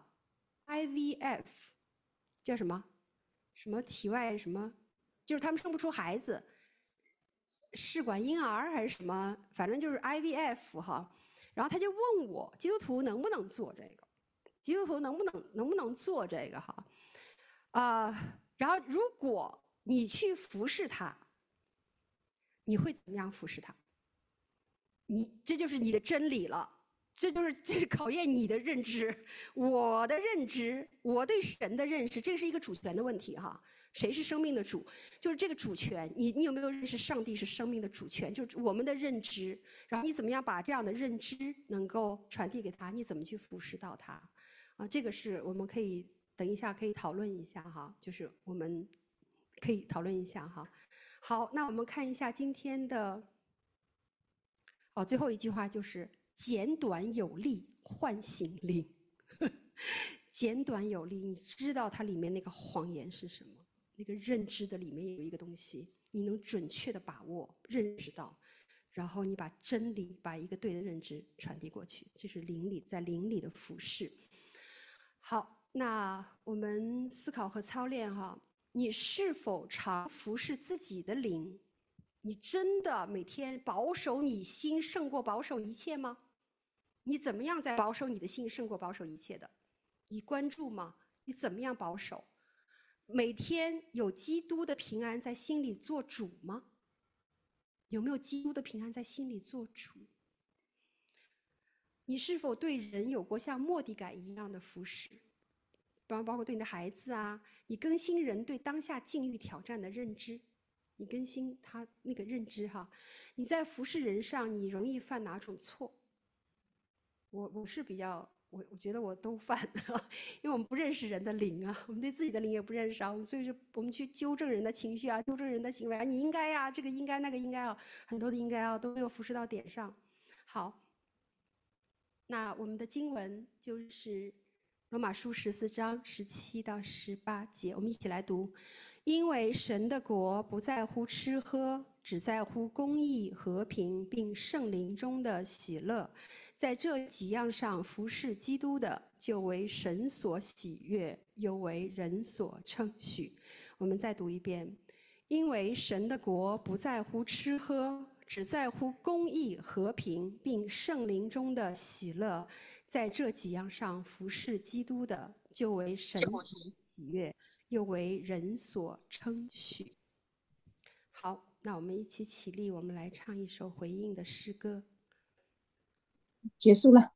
IVF， 叫什么体外什么，就是他们生不出孩子。试管婴儿还是什么，反正就是 IVF 哈。然后他就问我，基督徒能不能做这个？基督徒能不能做这个哈？然后如果你去服侍他，你会怎么样服侍他？ 这就是你的真理了，这是考验你的认知，我的认知，我对神的认识，这是一个主权的问题哈。谁是生命的主？就是这个主权，你有没有认识上帝是生命的主权？就是我们的认知，然后你怎么样把这样的认知能够传递给他？你怎么去服侍到他？啊，这个是我们可以等一下可以讨论一下哈，就是我们可以讨论一下哈。好，那我们看一下今天的。最后一句话就是简短有力，唤醒灵。简短有力，你知道它里面那个谎言是什么？那个认知的里面有一个东西，你能准确的把握、认识到，然后你把真理、把一个对的认知传递过去，这是灵里在灵里的服侍。好，那我们思考和操练哈，你是否常服侍自己的灵？你真的每天保守你心胜过保守一切吗？你怎么样在保守你的心胜过保守一切的？你关注吗？你怎么样保守？每天有基督的平安在心里做主吗？有没有基督的平安在心里做主？你是否对人有过像末底改一样的服侍？包括对你的孩子啊，你更新人对当下境遇挑战的认知，你更新他那个认知哈。你在服侍人上，你容易犯哪种错？我是比较，我觉得我都犯，因为我们不认识人的灵啊，我们对自己的灵也不认识啊，所以说我们去纠正人的情绪啊，纠正人的行为啊，你应该呀，这个应该那个应该啊，很多的应该啊都没有服侍到点上。好，那我们的经文就是罗马书14章17到18节，我们一起来读。因为神的国不在乎吃喝，只在乎公义、和平，并圣灵中的喜乐。在这几样上服侍基督的，就为神所喜悦，又为人所称许。我们再读一遍。因为神的国不在乎吃喝，只在乎公义、和平，并圣灵中的喜乐。在这几样上服侍基督的，就为神所喜悦，又为人所称许。好，那我们一起起立，我们来唱一首回应的诗歌。 结束了。